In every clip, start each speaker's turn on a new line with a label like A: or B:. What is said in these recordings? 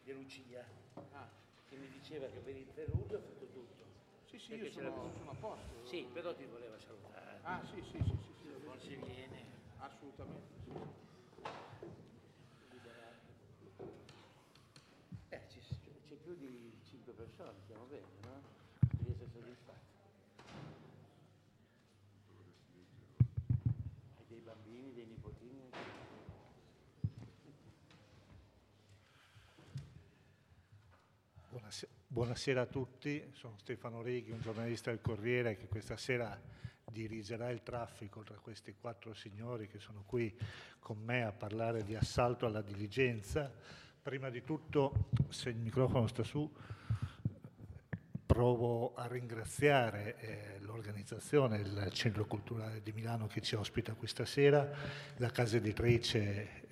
A: di Lucia,
B: Ah,
A: che mi diceva che per il 3 luglio ha fatto tutto.
B: sì, sì,
A: Perché
B: io
A: c'era
B: sono a posto.
A: Sì, però ti voleva salutare.
B: Ah, sì, sì, sì, sì, sì,
A: Forse viene.
B: assolutamente, sì. Liberato.
A: C'è più di 5 persone, stiamo bene, no? Devi essere soddisfatto. Hai dei bambini, dei nipotini?
C: Buonasera a tutti, sono Stefano Righi, un giornalista del Corriere che questa sera dirigerà il traffico tra questi 4 signori che sono qui con me a parlare di assalto alla diligenza. Prima di tutto, se il microfono sta su, provo a ringraziare l'organizzazione, il Centro Culturale di Milano che ci ospita questa sera, la casa editrice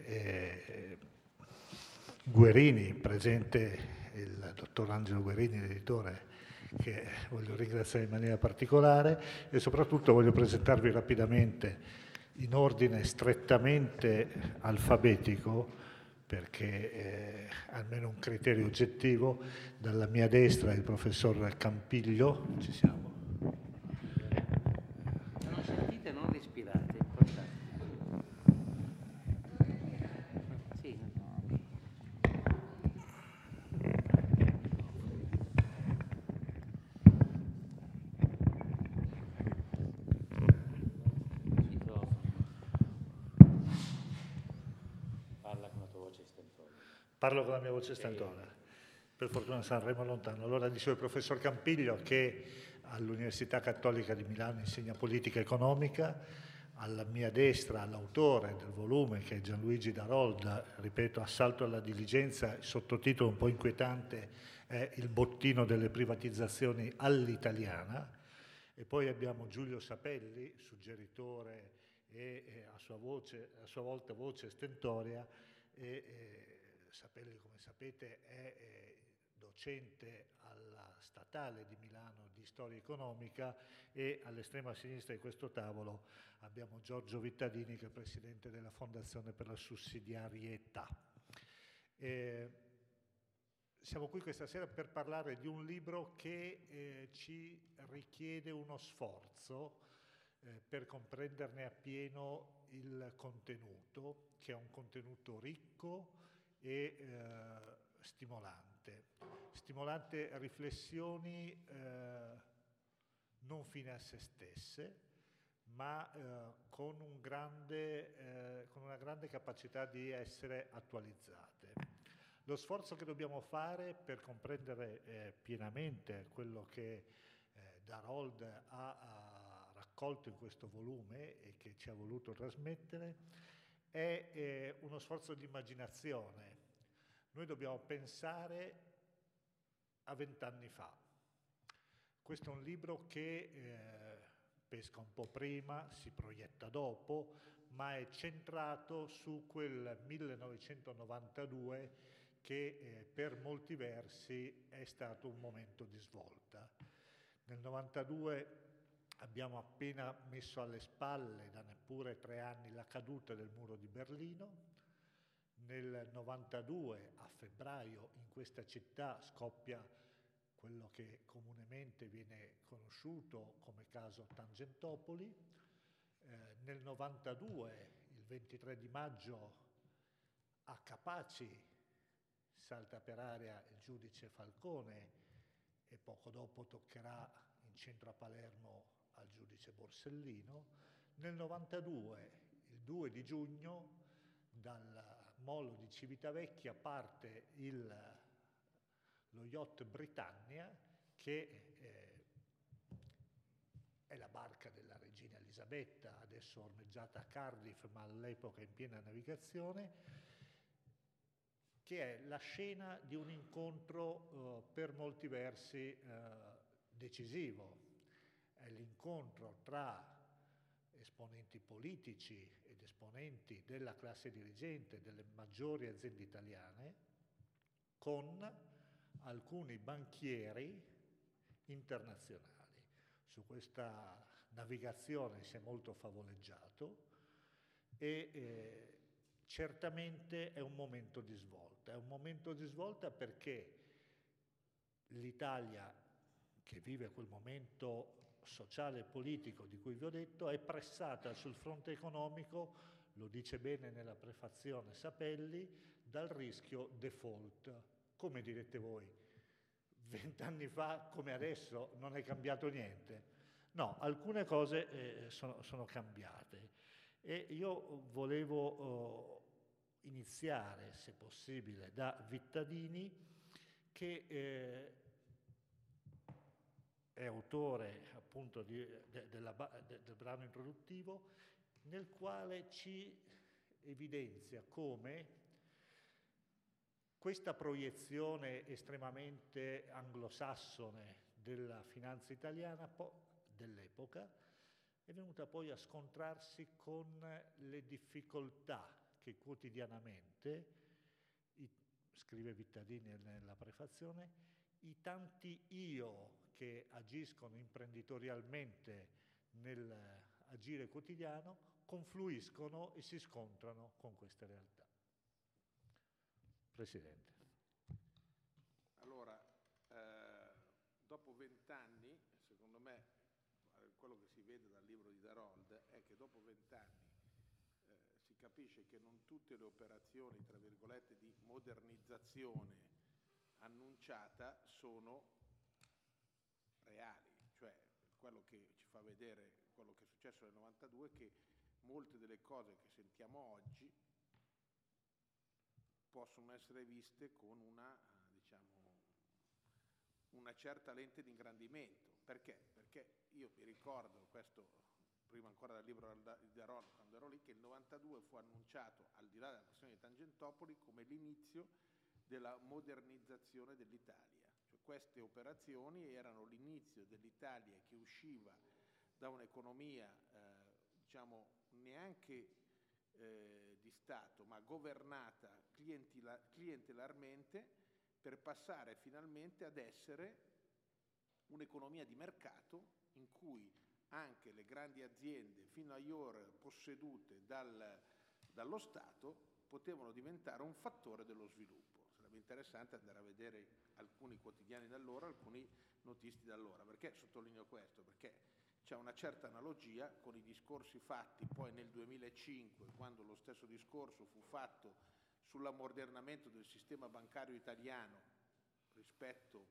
C: Guerini, presente il dottor Angelo Guerini, l'editore, che voglio ringraziare in maniera particolare, e soprattutto voglio presentarvi rapidamente in ordine strettamente alfabetico, perché almeno un criterio oggettivo. Dalla mia destra il professor Campiglio, ci siamo?
A: Se non sentite non respirate, è importante. Sì, citofono. Parla con la tua voce stentoria.
C: Parlo con la mia voce stentoria. Per fortuna Sanremo è lontano. Allora dicevo il professor Campiglio che all'Università Cattolica di Milano insegna politica economica. Alla mia destra l'autore del volume, che è Gianluigi Darold, ripeto, Assalto alla diligenza, il sottotitolo un po' inquietante è Il bottino delle privatizzazioni all'italiana. E poi abbiamo Giulio Sapelli, suggeritore e a sua volta voce stentoria, Sapelli, come sapete, è docente alla Statale di Milano di storia economica, e all'estrema sinistra di questo tavolo abbiamo Giorgio Vittadini, che è presidente della Fondazione per la Sussidiarietà. Siamo qui questa sera per parlare di un libro che ci richiede uno sforzo per comprenderne appieno il contenuto, che è un contenuto ricco e stimolante. Stimolante riflessioni non fine a se stesse, ma con una grande capacità di essere attualizzate. Lo sforzo che dobbiamo fare per comprendere pienamente quello che Darold ha raccolto in questo volume e che ci ha voluto trasmettere è uno sforzo di immaginazione. Noi dobbiamo pensare a 20 anni fa. Questo è un libro che pesca un po' prima, si proietta dopo, ma è centrato su quel 1992 che per molti versi è stato un momento di svolta. Nel 92 abbiamo appena messo alle spalle, da neppure 3 anni, la caduta del muro di Berlino. Nel 92, a febbraio, in questa città scoppia quello che comunemente viene conosciuto come caso Tangentopoli. Nel 92, il 23 di maggio, a Capaci salta per aria il giudice Falcone e poco dopo toccherà in centro a Palermo al giudice Borsellino. Nel 92, il 2 di giugno, dal molo di Civitavecchia parte lo yacht Britannia, che è la barca della regina Elisabetta, adesso ormeggiata a Cardiff, ma all'epoca in piena navigazione, che è la scena di un incontro per molti versi decisivo. È l'incontro tra esponenti politici ed esponenti della classe dirigente delle maggiori aziende italiane con alcuni banchieri internazionali. Su questa navigazione si è molto favoleggiato e certamente è un momento di svolta. È un momento di svolta perché l'Italia, che vive quel momento sociale e politico di cui vi ho detto, è pressata sul fronte economico, lo dice bene nella prefazione Sapelli, dal rischio default. Come direte voi? 20 anni fa, come adesso, non è cambiato niente? No, alcune cose sono cambiate. E io volevo iniziare, se possibile, da Vittadini, che è autore appunto del brano introduttivo, nel quale ci evidenzia come questa proiezione estremamente anglosassone della finanza italiana dell'epoca è venuta poi a scontrarsi con le difficoltà che quotidianamente, scrive Vittadini nella prefazione, i tanti io che agiscono imprenditorialmente nell'agire quotidiano confluiscono e si scontrano con queste realtà. Presidente.
B: Allora, dopo 20 anni, secondo me, quello che si vede dal libro di Darold è che dopo 20 anni si capisce che non tutte le operazioni, tra virgolette, di modernizzazione annunciata sono reali, cioè quello che ci fa vedere quello che è successo nel 92 è che molte delle cose che sentiamo oggi possono essere viste con una certa lente di ingrandimento. Perché? Perché io mi ricordo, questo prima ancora dal libro di Darold, quando ero lì, che il 92 fu annunciato, al di là della questione di Tangentopoli, come l'inizio della modernizzazione dell'Italia. Cioè, queste operazioni erano l'inizio dell'Italia che usciva da un'economia, neanche di Stato, ma governata clientelarmente, per passare finalmente ad essere un'economia di mercato in cui anche le grandi aziende fino a ieri possedute dallo Stato potevano diventare un fattore dello sviluppo. Sarebbe interessante andare a vedere alcuni quotidiani da allora, alcuni notisti da allora. Perché sottolineo questo? Perché c'è una certa analogia con i discorsi fatti poi nel 2005, quando lo stesso discorso fu fatto sull'ammodernamento del sistema bancario italiano rispetto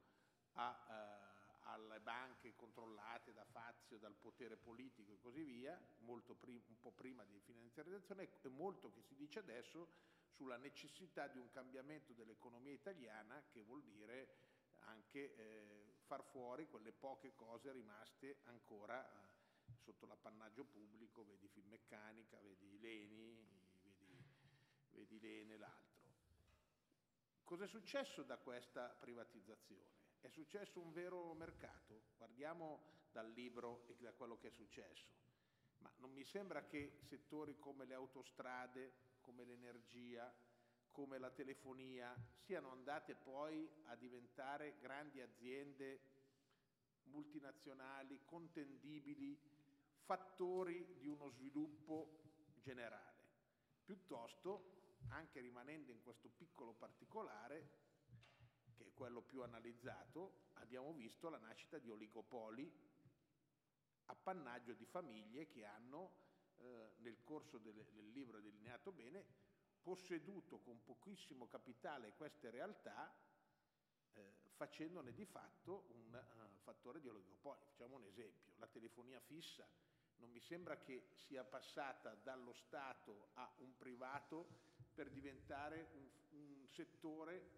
B: alle banche controllate da Fazio, dal potere politico e così via, un po' prima di finanziarizzazione, e molto che si dice adesso sulla necessità di un cambiamento dell'economia italiana, che vuol dire anche far fuori quelle poche cose rimaste ancora sotto l'appannaggio pubblico, vedi Finmeccanica, vedi l'ENI, vedi l'ENE e l'altro. Cos'è successo da questa privatizzazione? È successo un vero mercato? Guardiamo dal libro e da quello che è successo. Ma non mi sembra che settori come le autostrade, come l'energia, come la telefonia siano andate poi a diventare grandi aziende multinazionali, contendibili, fattori di uno sviluppo generale. Piuttosto, anche rimanendo in questo piccolo particolare, che è quello più analizzato, abbiamo visto la nascita di oligopoli, appannaggio di famiglie che hanno, nel corso del libro delineato bene, posseduto con pochissimo capitale queste realtà, facendone di fatto un fattore di oligopolio. Facciamo un esempio: la telefonia fissa non mi sembra che sia passata dallo Stato a un privato per diventare un settore,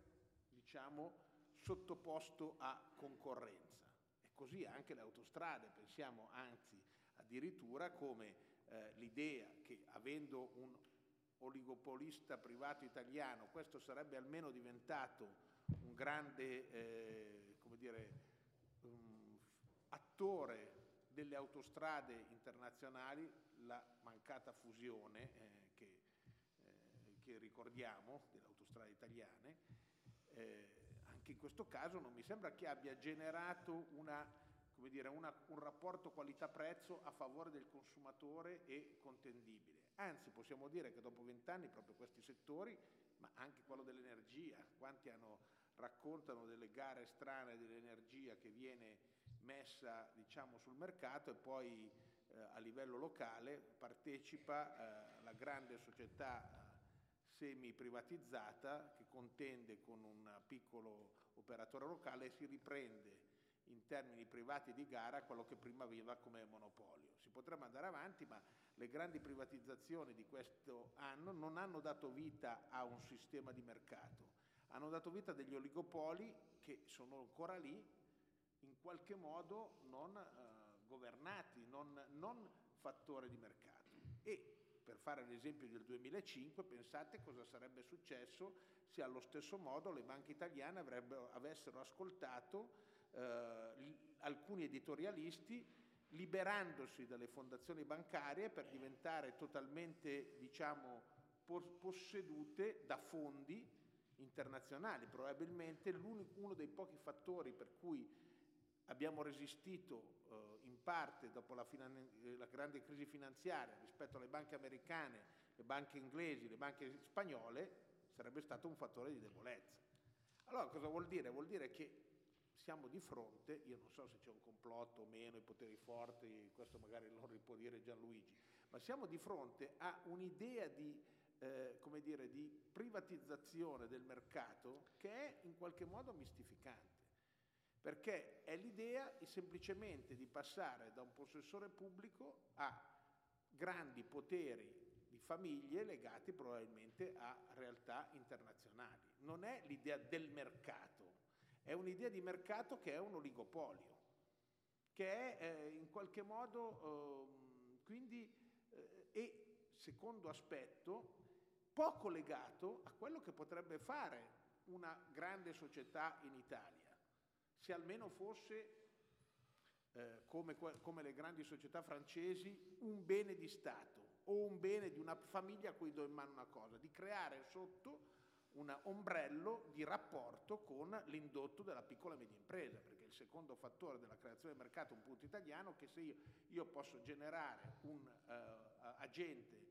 B: sottoposto a concorrenza. E così anche le autostrade. Pensiamo anzi addirittura come l'idea che, avendo un oligopolista privato italiano, questo sarebbe almeno diventato un grande attore delle autostrade internazionali, la mancata fusione che ricordiamo delle autostrade italiane, anche in questo caso non mi sembra che abbia generato un rapporto qualità-prezzo a favore del consumatore e contendibile. Anzi, possiamo dire che dopo 20 anni proprio questi settori, ma anche quello dell'energia, quanti raccontano delle gare strane dell'energia che viene messa, diciamo, sul mercato e poi a livello locale partecipa la grande società semi-privatizzata che contende con un piccolo operatore locale e si riprende in termini privati di gara quello che prima aveva come monopolio. Si potrebbe andare avanti, ma le grandi privatizzazioni di questo anno non hanno dato vita a un sistema di mercato, hanno dato vita a degli oligopoli che sono ancora lì, in qualche modo non governati, non fattore di mercato. E per fare l'esempio del 2005, pensate cosa sarebbe successo se allo stesso modo le banche italiane avessero ascoltato alcuni editorialisti, liberandosi dalle fondazioni bancarie per diventare totalmente, diciamo, possedute da fondi internazionali. Probabilmente uno dei pochi fattori per cui abbiamo resistito in parte dopo la grande crisi finanziaria rispetto alle banche americane, le banche inglesi, le banche spagnole, sarebbe stato un fattore di debolezza. Allora cosa vuol dire? Vuol dire che siamo di fronte, io non so se c'è un complotto o meno, i poteri forti, questo magari lo può dire Gianluigi, ma siamo di fronte a un'idea di, come dire, di privatizzazione del mercato che è in qualche modo mistificante, perché è l'idea semplicemente di passare da un possessore pubblico a grandi poteri di famiglie legati probabilmente a realtà internazionali. Non è l'idea del mercato. È un'idea di mercato che è un oligopolio, che è in qualche modo, quindi, e secondo aspetto, poco legato a quello che potrebbe fare una grande società in Italia, se almeno fosse, come le grandi società francesi, un bene di Stato o un bene di una famiglia a cui do in mano una cosa, di creare sotto un ombrello di rapporto con l'indotto della piccola e media impresa, perché il secondo fattore della creazione del mercato è un punto italiano, che se io posso generare un agente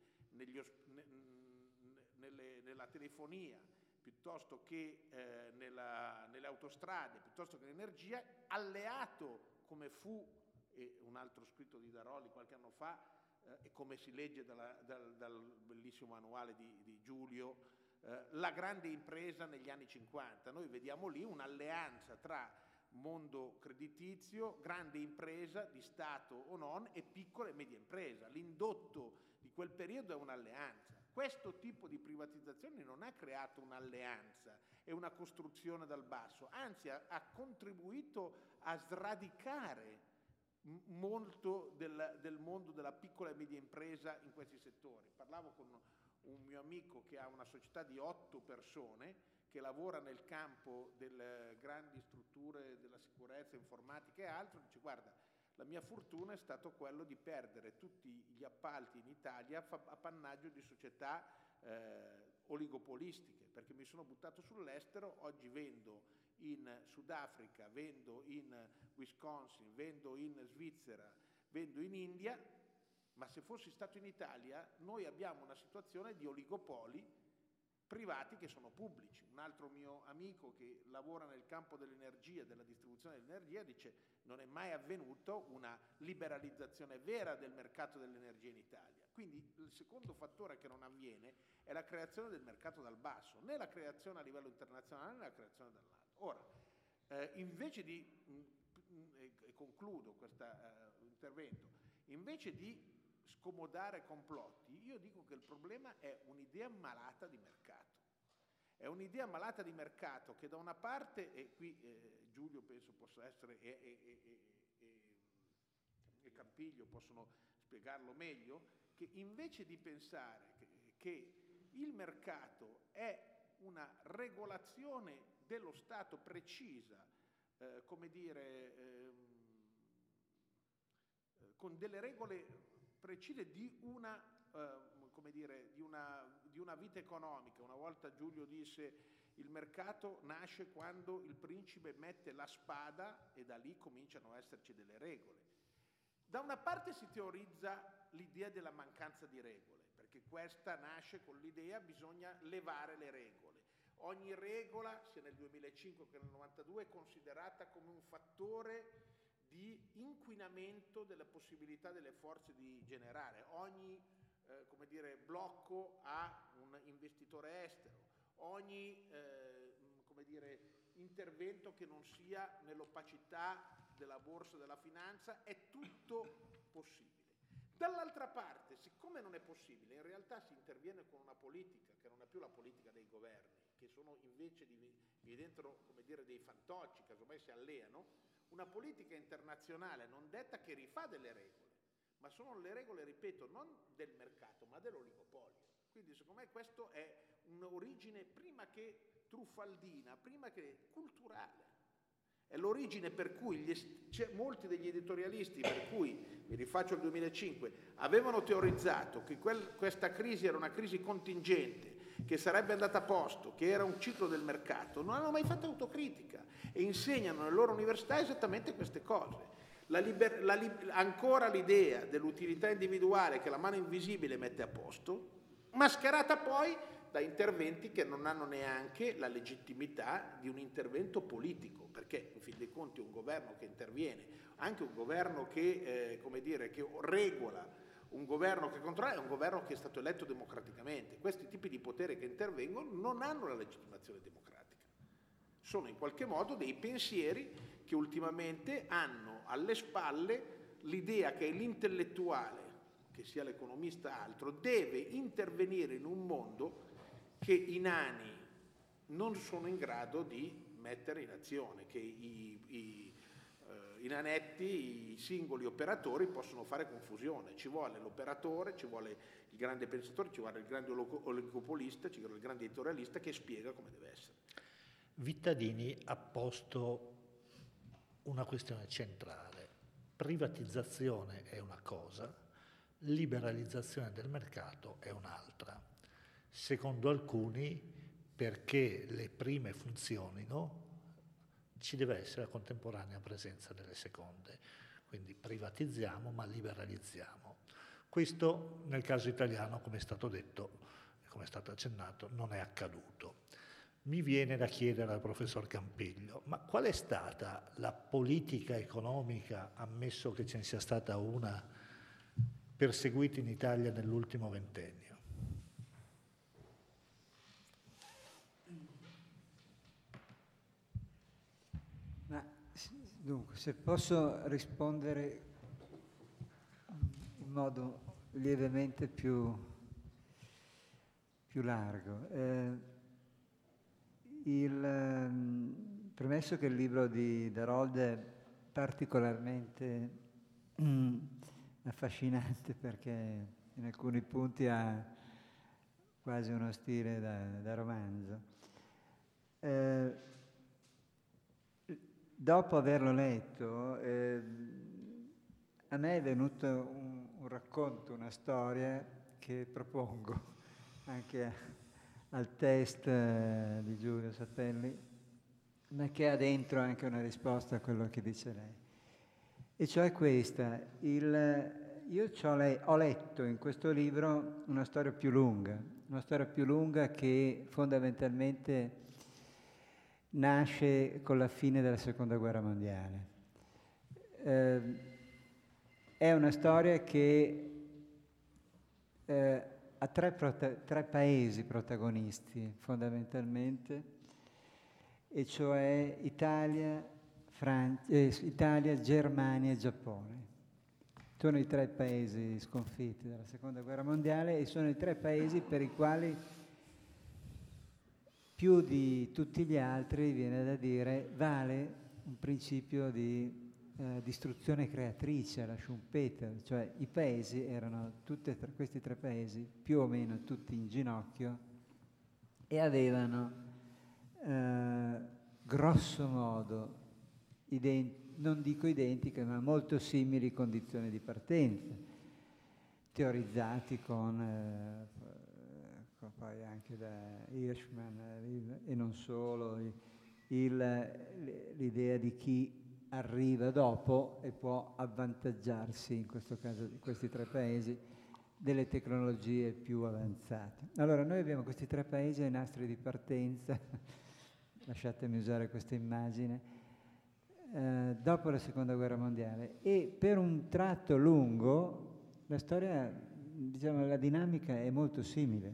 B: nella telefonia, piuttosto che nelle autostrade, piuttosto che nell'energia, alleato come fu, e un altro scritto di Daroli qualche anno fa, e come si legge dal bellissimo manuale di Giulio, la grande impresa negli anni 50. Noi vediamo lì un'alleanza tra mondo creditizio, grande impresa di Stato o non, e piccola e media impresa. L'indotto di quel periodo è un'alleanza. Questo tipo di privatizzazione non ha creato un'alleanza e una costruzione dal basso, anzi ha contribuito a sradicare molto del mondo della piccola e media impresa in questi settori. Parlavo con un mio amico che ha una società di 8 persone che lavora nel campo delle grandi strutture della sicurezza informatica e altro, dice: guarda, la mia fortuna è stato quello di perdere tutti gli appalti in Italia appannaggio di società oligopolistiche, perché mi sono buttato sull'estero, oggi vendo in Sudafrica, vendo in Wisconsin, vendo in Svizzera, vendo in India, ma se fossi stato in Italia noi abbiamo una situazione di oligopoli privati che sono pubblici. Un altro mio amico che lavora nel campo dell'energia, della distribuzione dell'energia, dice: non è mai avvenuto una liberalizzazione vera del mercato dell'energia in Italia. Quindi il secondo fattore che non avviene è la creazione del mercato dal basso, né la creazione a livello internazionale né la creazione dall'alto. Ora, invece di, e concludo questo intervento, invece di scomodare complotti, io dico che il problema è un'idea malata di mercato. È un'idea malata di mercato che da una parte, e qui Giulio penso possa essere e Campiglio possono spiegarlo meglio, che invece di pensare che il mercato è una regolazione dello Stato precisa, come dire, con delle regole precise di una, come dire, di una vita economica. Una volta Giulio disse: il mercato nasce quando il principe mette la spada e da lì cominciano a esserci delle regole. Da una parte si teorizza l'idea della mancanza di regole, perché questa nasce con l'idea bisogna levare le regole. Ogni regola, sia nel 2005 che nel 92, è considerata come un fattore di inquinamento della possibilità delle forze di generare. Ogni blocco ha un investitore estero, ogni intervento che non sia nell'opacità della borsa della finanza è tutto possibile. Dall'altra parte, siccome non è possibile, in realtà si interviene con una politica che non è più la politica dei governi, che sono invece diventano dei fantocci, casomai si alleano, una politica internazionale non detta che rifà delle regole, ma sono le regole, ripeto, non del mercato, ma dell'oligopolio. Quindi secondo me questo è un'origine prima che truffaldina, prima che culturale. È l'origine per cui molti degli editorialisti, per cui, mi rifaccio al 2005, avevano teorizzato che questa crisi era una crisi contingente, che sarebbe andata a posto, che era un ciclo del mercato, non hanno mai fatto autocritica e insegnano nelle loro università esattamente queste cose. Ancora l'idea dell'utilità individuale che la mano invisibile mette a posto, mascherata poi da interventi che non hanno neanche la legittimità di un intervento politico, perché in fin dei conti un governo che interviene, anche un governo che regola, un governo che controlla, è un governo che è stato eletto democraticamente. Questi tipi di potere che intervengono non hanno la legittimazione democratica. Sono in qualche modo dei pensieri che ultimamente hanno alle spalle l'idea che l'intellettuale, che sia l'economista o altro, deve intervenire in un mondo che i nani non sono in grado di mettere in azione, che i nanetti, i singoli operatori possono fare confusione. Ci vuole l'operatore, ci vuole il grande pensatore, ci vuole il grande oligopolista, ci vuole il grande editorialista che spiega come deve essere.
C: Vittadini ha posto una questione centrale. Privatizzazione è una cosa, liberalizzazione del mercato è un'altra. Secondo alcuni, perché le prime funzionino, ci deve essere la contemporanea presenza delle seconde. Quindi privatizziamo ma liberalizziamo. Questo nel caso italiano, come è stato detto e come è stato accennato, non è accaduto. Mi viene da chiedere al professor Campiglio, ma qual è stata la politica economica, ammesso che ce ne sia stata una, perseguita in Italia nell'ultimo ventennio?
D: Dunque, se posso rispondere in modo lievemente più largo. Premesso che il libro di Darold è particolarmente affascinante perché in alcuni punti ha quasi uno stile da romanzo. Dopo averlo letto, a me è venuto un racconto, una storia che propongo anche al test di Giulio Sappelli, ma che ha dentro anche una risposta a quello che dice lei. E cioè questa, ho letto in questo libro una storia più lunga che fondamentalmente nasce con la fine della Seconda Guerra Mondiale. È una storia che ha tre paesi protagonisti fondamentalmente, e cioè Italia, Germania e Giappone. Sono i tre paesi sconfitti dalla Seconda Guerra Mondiale e sono i tre paesi per i quali più di tutti gli altri, viene da dire, vale un principio di distruzione creatrice alla Schumpeter, cioè i paesi erano, questi tre paesi, più o meno tutti in ginocchio e avevano grosso modo, non dico identiche, ma molto simili condizioni di partenza, teorizzati con poi anche da Hirschman e non solo, l'idea di chi arriva dopo e può avvantaggiarsi, in questo caso di questi tre paesi, delle tecnologie più avanzate. Allora, noi abbiamo questi 3 paesi ai nastri di partenza, lasciatemi usare questa immagine, dopo la Seconda Guerra Mondiale, e per un tratto lungo la storia, diciamo, la dinamica è molto simile,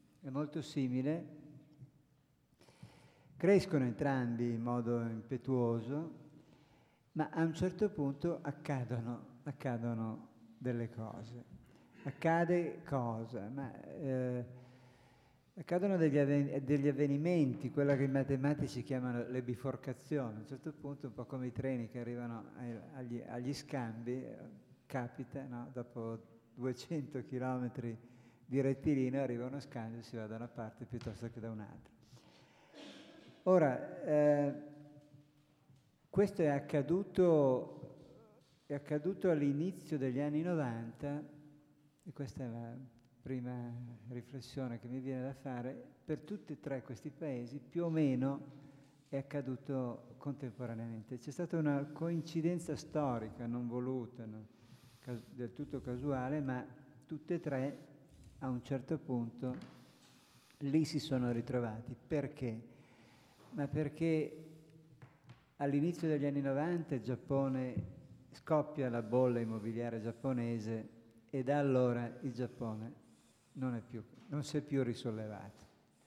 D: crescono entrambi in modo impetuoso, ma a un certo punto accadono delle cose. Accade cosa? Accadono degli avvenimenti, quello che i matematici chiamano le biforcazioni. A un certo punto, un po' come i treni che arrivano agli scambi, capita, no? Dopo 200 chilometri di rettilineo arriva uno scambio e si va da una parte piuttosto che da un'altra. Ora, questo è accaduto all'inizio degli anni 90, e questa è la prima riflessione che mi viene da fare, per tutti e 3 questi paesi più o meno è accaduto contemporaneamente. C'è stata una coincidenza storica, non voluta, no? Del tutto casuale, ma tutte e 3 a un certo punto lì si sono ritrovati. Perché? Ma perché all'inizio degli anni 90 il Giappone scoppia la bolla immobiliare giapponese e da allora il Giappone non si è più risollevato.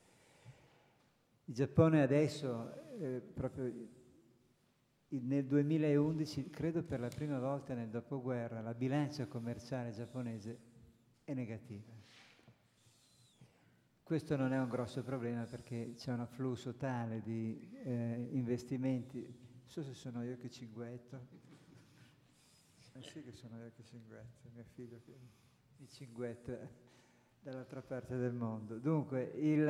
D: Il Giappone adesso, proprio nel 2011, credo per la prima volta nel dopoguerra, la bilancia commerciale giapponese è negativa. Questo non è un grosso problema perché c'è un afflusso tale di investimenti. Non so se sono io che cinguetto. Sì che sono io che cinguetto, mio figlio che mi cinguetta dall'altra parte del mondo. Dunque,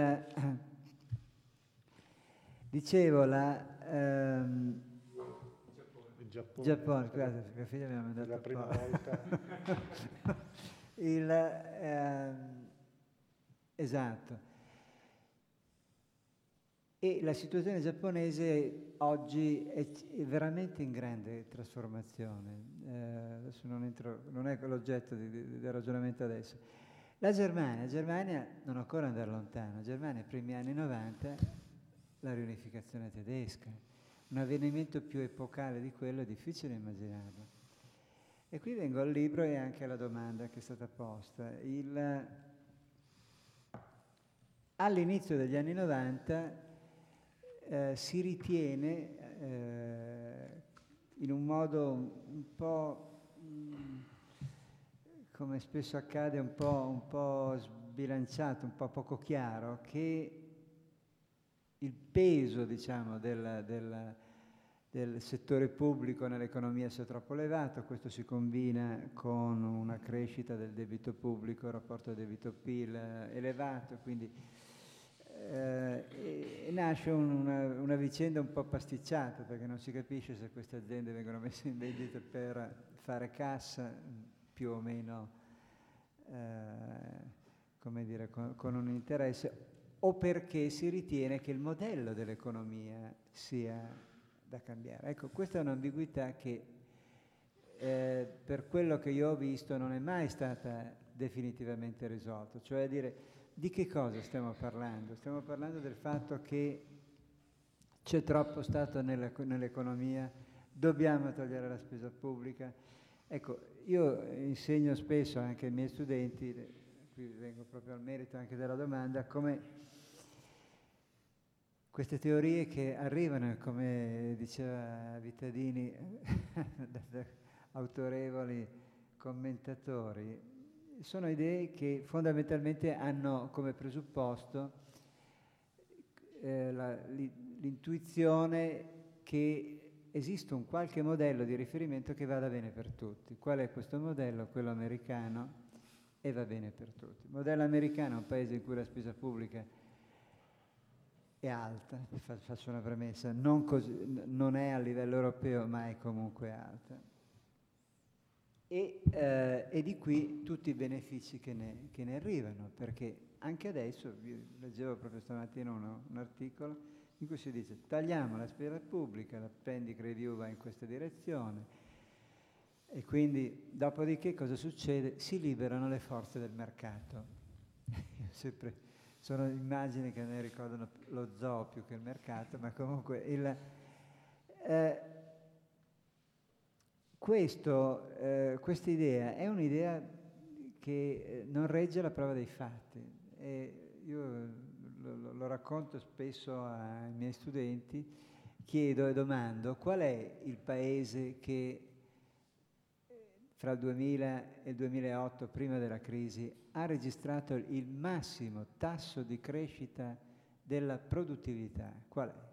D: dicevo, il Giappone, scusate, mio figlio mi ha mandato
C: la prima volta.
D: Esatto. E la situazione giapponese oggi è veramente in grande trasformazione. Adesso non è l'oggetto del ragionamento adesso. La Germania non occorre andare lontano. La Germania, primi anni 90, la riunificazione tedesca. Un avvenimento più epocale di quello è difficile immaginarlo. E qui vengo al libro e anche alla domanda che è stata posta. All'inizio degli anni 90 si ritiene, in un modo un po', come spesso accade, un po' sbilanciato, un po' poco chiaro, che il peso, diciamo, del settore pubblico nell'economia sia troppo elevato. Questo si combina con una crescita del debito pubblico, il rapporto debito-PIL elevato, quindi e nasce una vicenda un po' pasticciata, perché non si capisce se queste aziende vengono messe in vendita per fare cassa, più o meno come dire, con un interesse, o perché si ritiene che il modello dell'economia sia da cambiare. Ecco, questa è un'ambiguità che per quello che io ho visto non è mai stata definitivamente risolta, cioè dire di che cosa stiamo parlando? Stiamo parlando del fatto che c'è troppo Stato nell'economia, dobbiamo togliere la spesa pubblica. Ecco, io insegno spesso anche ai miei studenti, qui vengo proprio al merito anche della domanda, come queste teorie che arrivano, come diceva Vittadini, da autorevoli commentatori, sono idee che fondamentalmente hanno come presupposto l'intuizione che esiste un qualche modello di riferimento che vada bene per tutti. Qual è questo modello? Quello americano, e va bene per tutti. Il modello americano è un paese in cui la spesa pubblica è alta, faccio una premessa, non è a livello europeo, ma è comunque alta. E di qui tutti i benefici che ne arrivano, perché anche adesso, leggevo proprio stamattina un articolo in cui si dice tagliamo la spesa pubblica, la Pendic Review va in questa direzione, E quindi, dopodiché, cosa succede? Si liberano le forze del mercato. Io sempre, sono immagini che a me ricordano lo zoo più che il mercato, ma comunque questa idea è un'idea che non regge la prova dei fatti. E io lo racconto spesso ai miei studenti, chiedo e domando qual è il paese che fra il 2000 e il 2008, prima della crisi, ha registrato il massimo tasso di crescita della produttività. Qual è?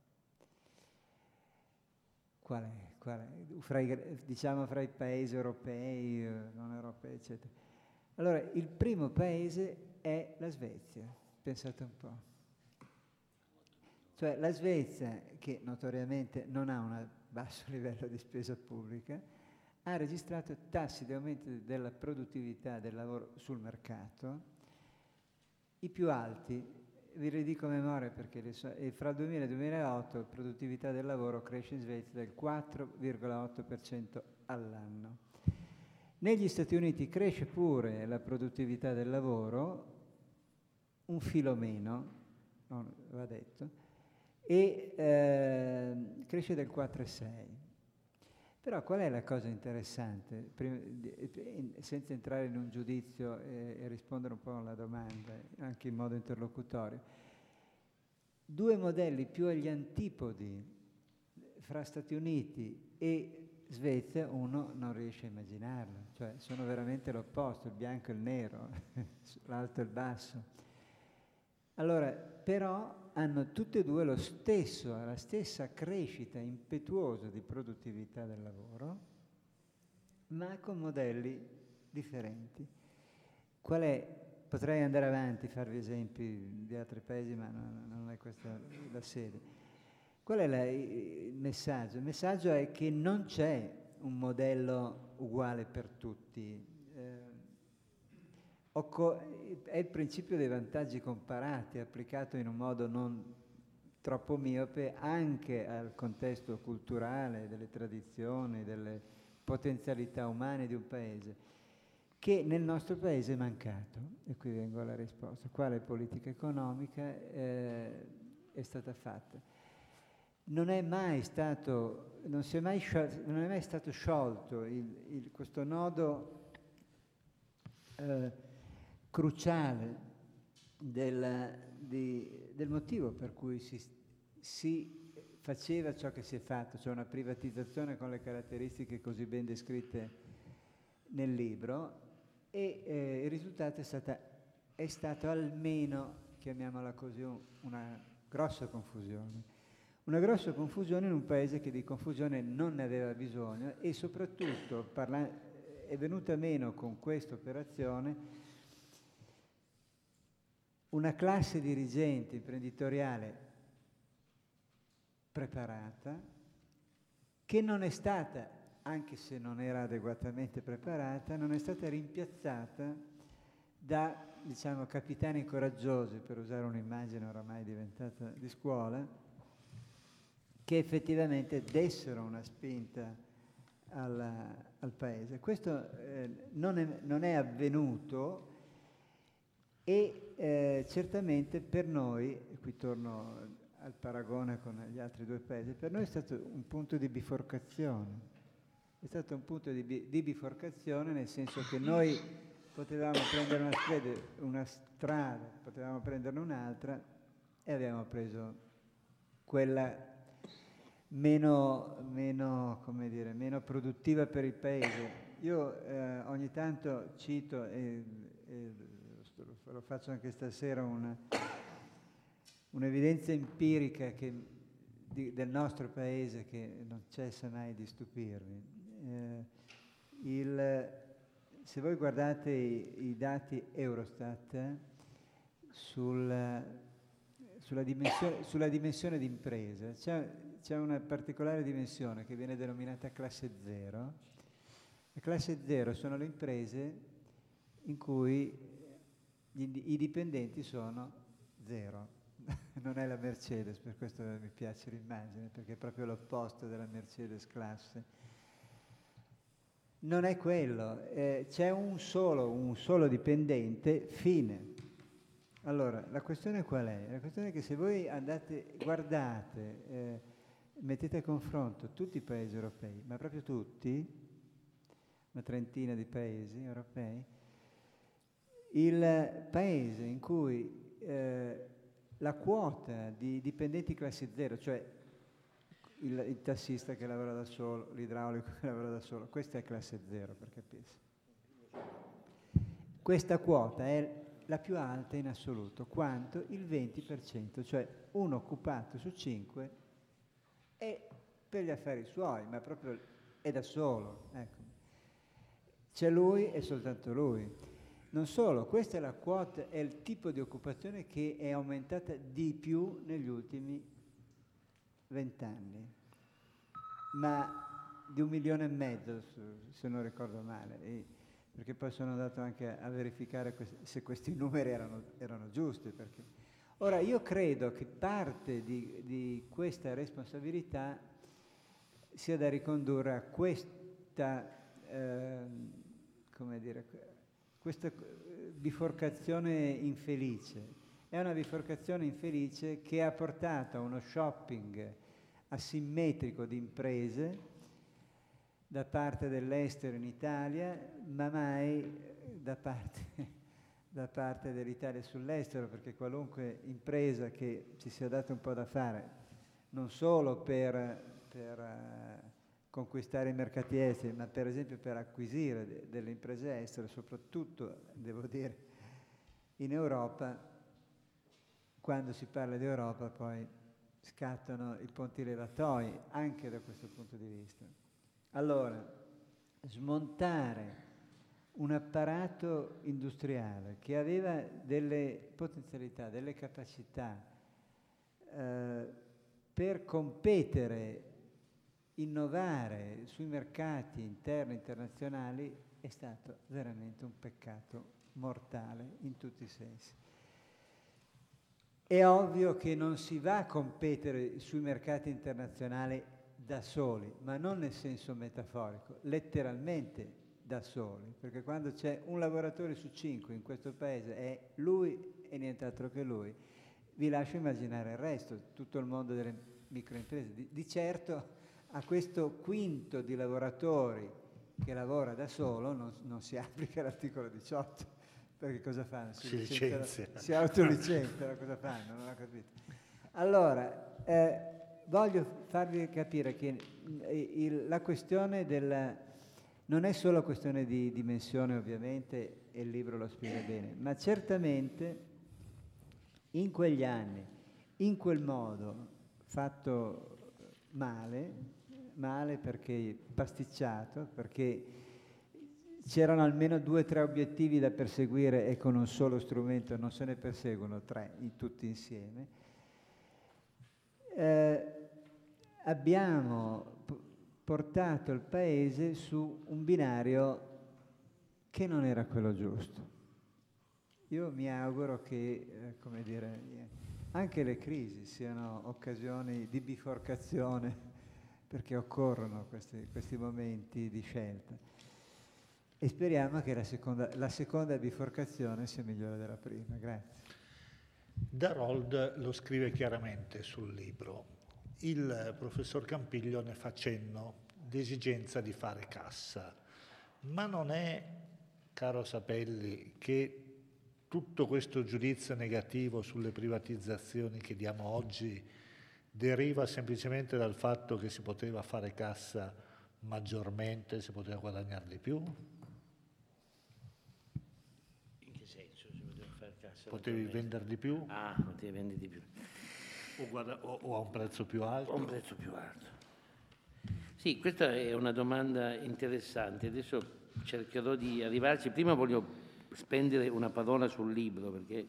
D: Qual è? Diciamo fra i paesi europei, non europei, eccetera. Allora, il primo paese è la Svezia, pensate un po'. Cioè la Svezia, che notoriamente non ha un basso livello di spesa pubblica, ha registrato tassi di aumento della produttività del lavoro sul mercato, i più alti, vi ridico a memoria perché fra il 2000 e il 2008 la produttività del lavoro cresce in Svezia del 4,8% all'anno. Negli Stati Uniti cresce pure la produttività del lavoro, un filo meno, va detto, e cresce del 4,6%. Però qual è la cosa interessante? Senza entrare in un giudizio e rispondere un po' alla domanda, anche in modo interlocutorio, due modelli più agli antipodi fra Stati Uniti e Svezia, uno non riesce a immaginarlo, cioè sono veramente l'opposto, il bianco e il nero, l'alto e il basso. Allora, però hanno tutte e due la stessa crescita impetuosa di produttività del lavoro, ma con modelli differenti. Qual è? Potrei andare avanti, farvi esempi di altri paesi, ma non è questa la sede. Qual è il messaggio? Il messaggio è che non c'è un modello uguale per tutti. È il principio dei vantaggi comparati, applicato in un modo non troppo miope anche al contesto culturale, delle tradizioni, delle potenzialità umane di un paese, che nel nostro paese è mancato. E qui vengo alla risposta. Quale politica economica è stata fatta? Non è mai stato sciolto questo nodo cruciale del motivo per cui si faceva ciò che si è fatto, cioè una privatizzazione con le caratteristiche così ben descritte nel libro, e il risultato è stato almeno, chiamiamola così, una grossa confusione. Una grossa confusione in un paese che di confusione non ne aveva bisogno, e soprattutto è venuta meno con questa operazione una classe dirigente imprenditoriale preparata, che non è stata, anche se non era adeguatamente preparata, non è stata rimpiazzata da, diciamo, capitani coraggiosi, per usare un'immagine oramai diventata di scuola, che effettivamente dessero una spinta al paese. Questo non è avvenuto, e certamente per noi, e qui torno al paragone con gli altri due paesi, per noi è stato un punto di biforcazione. È stato un punto di biforcazione, nel senso che noi potevamo prendere una strada, potevamo prenderne un'altra, e abbiamo preso quella meno produttiva per il paese. Io ogni tanto cito, e lo faccio anche stasera, un'evidenza empirica del nostro paese che non cessa mai di stupirmi. Se voi guardate i dati Eurostat sulla dimensione di impresa, c'è una particolare dimensione che viene denominata classe zero. La classe zero sono le imprese in cui i dipendenti sono zero. Non è la Mercedes, per questo mi piace l'immagine, perché è proprio l'opposto della Mercedes classe. non è quello, c'è un solo dipendente, fine. Allora, la questione qual è? La questione è che se voi guardate, mettete a confronto tutti i paesi europei, ma proprio tutti, una trentina di paesi europei, il paese in cui la quota di dipendenti classe zero, cioè il tassista che lavora da solo, l'idraulico che lavora da solo, questa è classe zero, per capirsi. Questa quota è la più alta in assoluto, quanto il 20%, cioè un occupato su 5 è per gli affari suoi, ma proprio è da solo. Ecco. C'è lui e soltanto lui. Non solo, questa è la quota, è il tipo di occupazione che è aumentata di più negli ultimi 20 anni, ma di 1,5 milioni, se non ricordo male, perché poi sono andato anche a verificare se questi numeri erano giusti. Perché. Ora, io credo che parte di questa responsabilità sia da ricondurre a questa, questa biforcazione infelice. È una biforcazione infelice che ha portato a uno shopping asimmetrico di imprese da parte dell'estero in Italia, ma mai da parte dell'Italia sull'estero, perché qualunque impresa che ci sia data un po' da fare, non solo per conquistare i mercati esteri, ma per esempio per acquisire delle imprese estere, soprattutto, devo dire, in Europa, quando si parla di Europa poi scattano i ponti levatoi, anche da questo punto di vista. Allora, smontare un apparato industriale che aveva delle potenzialità, delle capacità per competere, innovare sui mercati interni e internazionali è stato veramente un peccato mortale in tutti i sensi. È ovvio che non si va a competere sui mercati internazionali da soli, ma non nel senso metaforico, letteralmente da soli, perché quando c'è un lavoratore su 5 in questo paese è lui e nient'altro che lui, vi lascio immaginare il resto, tutto il mondo delle microimprese. Di certo a questo quinto di lavoratori che lavora da solo non si applica l'articolo 18, perché cosa fanno?
C: Si licenzia.
D: Si autolicenziano, cosa fanno? Non ho capito. Allora, voglio farvi capire che la questione non è solo questione di dimensione, ovviamente, e il libro lo spiega bene, ma certamente in quegli anni, in quel modo, fatto male perché pasticciato, perché c'erano almeno 2 o 3 obiettivi da perseguire e con un solo strumento non se ne perseguono 3 tutti insieme. Abbiamo portato il paese su un binario che non era quello giusto. Io mi auguro che, anche le crisi siano occasioni di biforcazione, perché occorrono questi momenti di scelta. E speriamo che la seconda biforcazione sia migliore della prima. Grazie.
C: Darold lo scrive chiaramente sul libro. Il professor Campiglio ne fa cenno d'esigenza di fare cassa, ma non è, caro Sapelli, che tutto questo giudizio negativo sulle privatizzazioni che diamo oggi deriva semplicemente dal fatto che si poteva fare cassa maggiormente, si poteva guadagnare di più?
A: In che senso si poteva fare cassa?
C: Potevi vendere di più?
A: Ah, potevi vendere di più.
C: O a un prezzo più alto?
A: A un prezzo più alto. Sì, questa è una domanda interessante. Adesso cercherò di arrivarci. Prima voglio spendere una parola sul libro, perché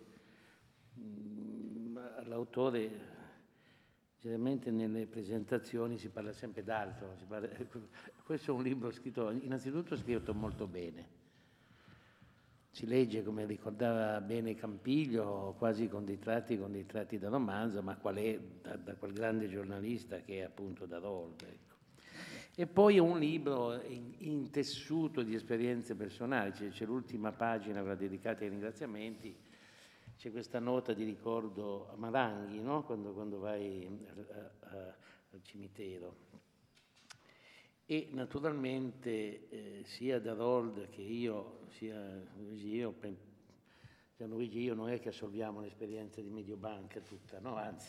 A: l'autore generalmente nelle presentazioni si parla sempre d'altro. Questo è un libro innanzitutto scritto molto bene. Si legge, come ricordava bene Campiglio, quasi con dei tratti da romanzo, ma da quel grande giornalista che è appunto Darold. Ecco. E poi un libro intessuto di esperienze personali, c'è l'ultima pagina, quella dedicata ai ringraziamenti, c'è questa nota di ricordo a Maranghi, no? Quando vai al cimitero. E naturalmente sia Darold che io, sia Gianluigi, io non è che assolviamo l'esperienza di Mediobanca tutta, no? Anzi,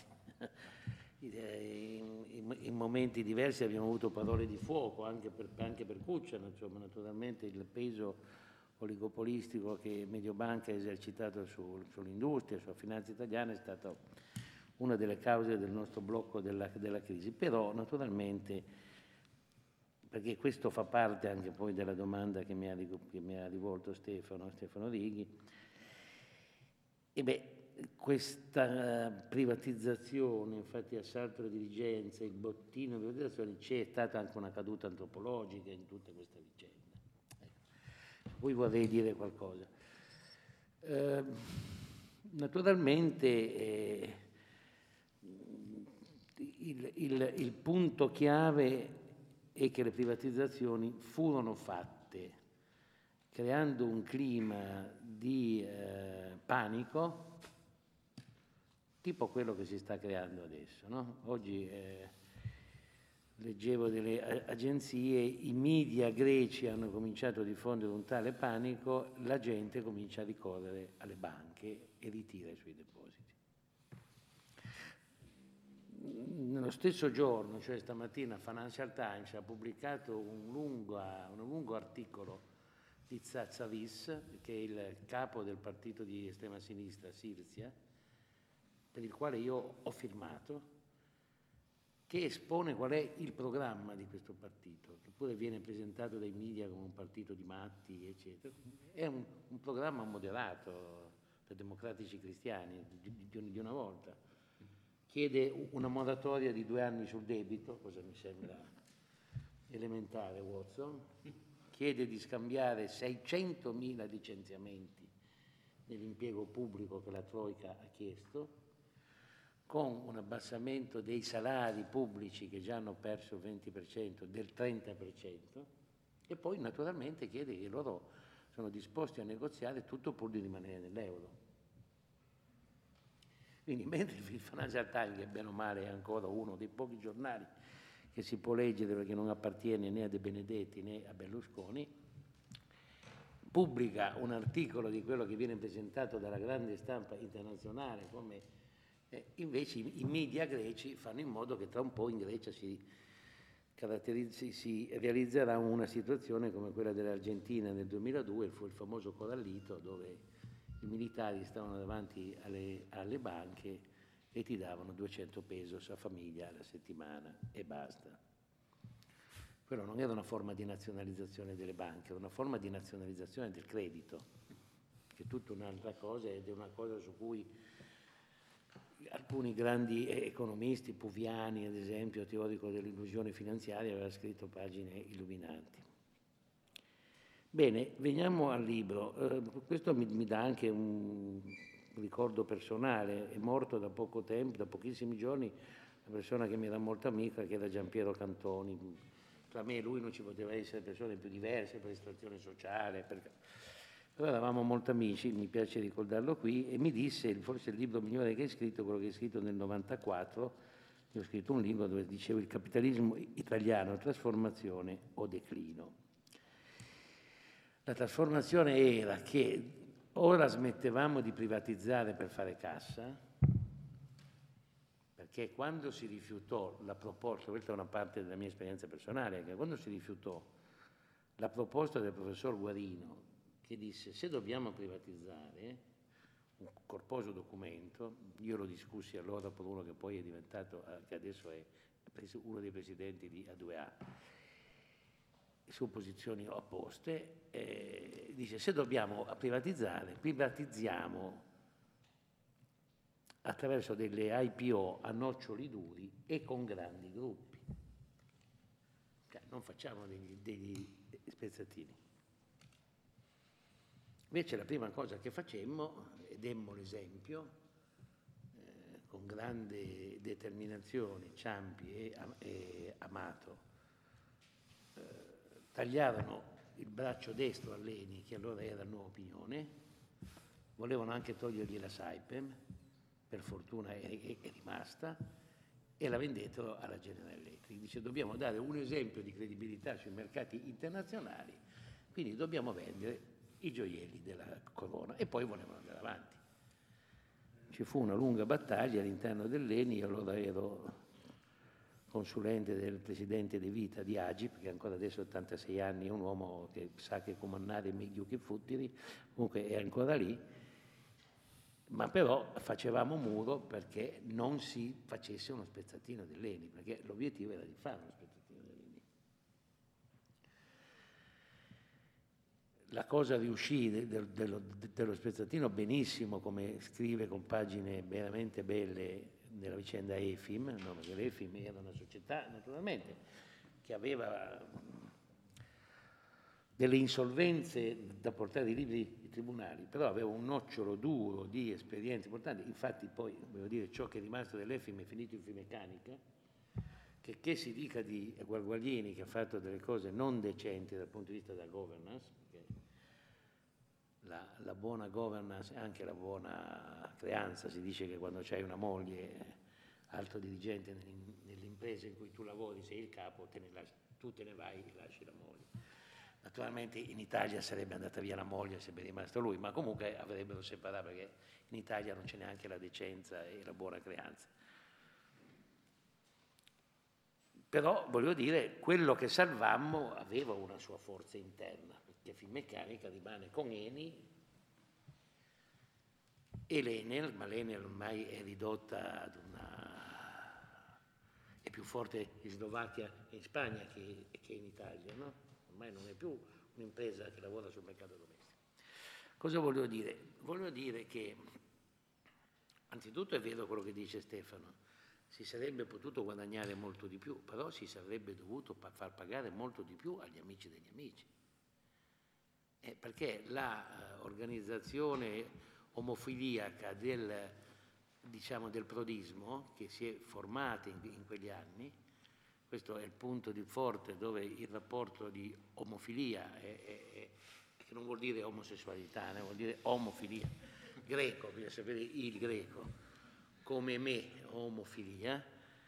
A: in momenti diversi abbiamo avuto parole di fuoco, anche per Cuccia, insomma, naturalmente il peso oligopolistico che Mediobanca ha esercitato sull'industria, sulla finanza italiana è stata una delle cause del nostro blocco della crisi. Però naturalmente, perché questo fa parte anche poi della domanda che mi ha rivolto Stefano Righi, questa privatizzazione, infatti assalto alla dirigenza, il bottino, c'è stata anche una caduta antropologica in tutta questa vicenda. Poi vorrei dire qualcosa. Naturalmente il punto chiave è che le privatizzazioni furono fatte creando un clima di panico, tipo quello che si sta creando adesso, no? Oggi leggevo delle agenzie, i media greci hanno cominciato a diffondere un tale panico, la gente comincia a ricorrere alle banche e ritira i suoi depositi. Nello stesso giorno, cioè stamattina, Financial Times ha pubblicato un lungo articolo di Tsatsoulis, che è il capo del partito di estrema sinistra Sirsia, per il quale io ho firmato, che espone qual è il programma di questo partito, che pure viene presentato dai media come un partito di matti, eccetera. È un programma moderato per democratici cristiani di una volta. Chiede una moratoria di 2 anni sul debito, cosa mi sembra elementare, Watson. Chiede di scambiare 600.000 licenziamenti nell'impiego pubblico che la Troika ha chiesto, con un abbassamento dei salari pubblici che già hanno perso il 20%, del 30%, e poi naturalmente chiede che loro sono disposti a negoziare tutto pur di rimanere nell'euro. Quindi mentre il Financial Times, che bene o male è ancora uno dei pochi giornali che si può leggere perché non appartiene né a De Benedetti né a Berlusconi, pubblica un articolo di quello che viene presentato dalla grande stampa internazionale come invece i media greci fanno in modo che tra un po' in Grecia si realizzerà una situazione come quella dell'Argentina nel 2002, fu il famoso Corralito, dove i militari stavano davanti alle banche e ti davano 200 pesos a famiglia alla settimana e basta. Quello non era una forma di nazionalizzazione delle banche, era una forma di nazionalizzazione del credito, che è tutta un'altra cosa ed è una cosa su cui alcuni grandi economisti, Puviani ad esempio, teorico dell'illusione finanziaria, aveva scritto pagine illuminanti. Bene, veniamo al libro. Questo mi dà anche un ricordo personale. È morto da poco tempo, da pochissimi giorni, una persona che mi era molto amica, che era Giampiero Cantoni. Tra me e lui non ci poteva essere persone più diverse per estrazione sociale, però eravamo molto amici, mi piace ricordarlo qui, e mi disse, forse il libro migliore che hai scritto, quello che hai scritto nel 94, io ho scritto un libro dove dicevo il capitalismo italiano, trasformazione o declino. La trasformazione era che ora smettevamo di privatizzare per fare cassa, perché quando si rifiutò la proposta, questa è una parte della mia esperienza personale, che quando si rifiutò la proposta del professor Guarino, che disse se dobbiamo privatizzare, un corposo documento, io lo discussi allora con uno che poi è diventato, che adesso è uno dei presidenti di A2A, su posizioni opposte, dice se dobbiamo privatizzare, privatizziamo attraverso delle IPO a noccioli duri e con grandi gruppi. Cioè, non facciamo degli spezzatini. Invece la prima cosa che facemmo, e demmo l'esempio, con grande determinazione, Ciampi e Amato, tagliarono il braccio destro a Leni, che allora era Nuova Opinione, volevano anche togliergli la Saipem, per fortuna è rimasta, e la vendettero alla General Electric. Dice: dobbiamo dare un esempio di credibilità sui mercati internazionali, quindi dobbiamo vendere i gioielli della corona, e poi volevano andare avanti. Ci fu una lunga battaglia all'interno dell'ENI, allora ero consulente del presidente De Vita di Agip, che ancora adesso ha 86 anni, è un uomo che sa che comandare è meglio che Futtiri, comunque è ancora lì, ma però facevamo muro perché non si facesse uno spezzatino dell'ENI, perché l'obiettivo era di fare uno spezzatino dell'ENI. La cosa riuscì dello spezzatino benissimo, come scrive con pagine veramente belle nella vicenda EFIM, no? Perché l'EFIM era una società naturalmente che aveva delle insolvenze da portare i libri ai tribunali, però aveva un nocciolo duro di esperienze importanti. Infatti poi, voglio dire, ciò che è rimasto dell'EFIM è finito in Finmeccanica, che si dica di Guarguaglini, che ha fatto delle cose non decenti dal punto di vista della governance, perché la buona governance e anche la buona creanza, si dice che quando c'hai una moglie alto dirigente nell'impresa in cui tu lavori, sei il capo, tu te ne vai e lasci la moglie. Naturalmente in Italia sarebbe andata via la moglie, sarebbe rimasto lui, ma comunque avrebbero separato, perché in Italia non c'è neanche la decenza e la buona creanza. Però, voglio dire, quello che salvammo aveva una sua forza interna, perché Finmeccanica rimane con Eni e l'Enel, ma l'Enel ormai è ridotta ad è più forte in Slovacchia e in Spagna che in Italia, no? Ormai non è più un'impresa che lavora sul mercato domestico. Cosa voglio dire? Voglio dire che, anzitutto è vero quello che dice Stefano, si sarebbe potuto guadagnare molto di più, però si sarebbe dovuto far pagare molto di più agli amici degli amici. Perché l'organizzazione omofiliaca del prodismo, che si è formata in quegli anni, questo è il punto di forte dove il rapporto di omofilia, che non vuol dire omosessualità, vuol dire omofilia, greco, bisogna sapere il greco, come me, omofilia,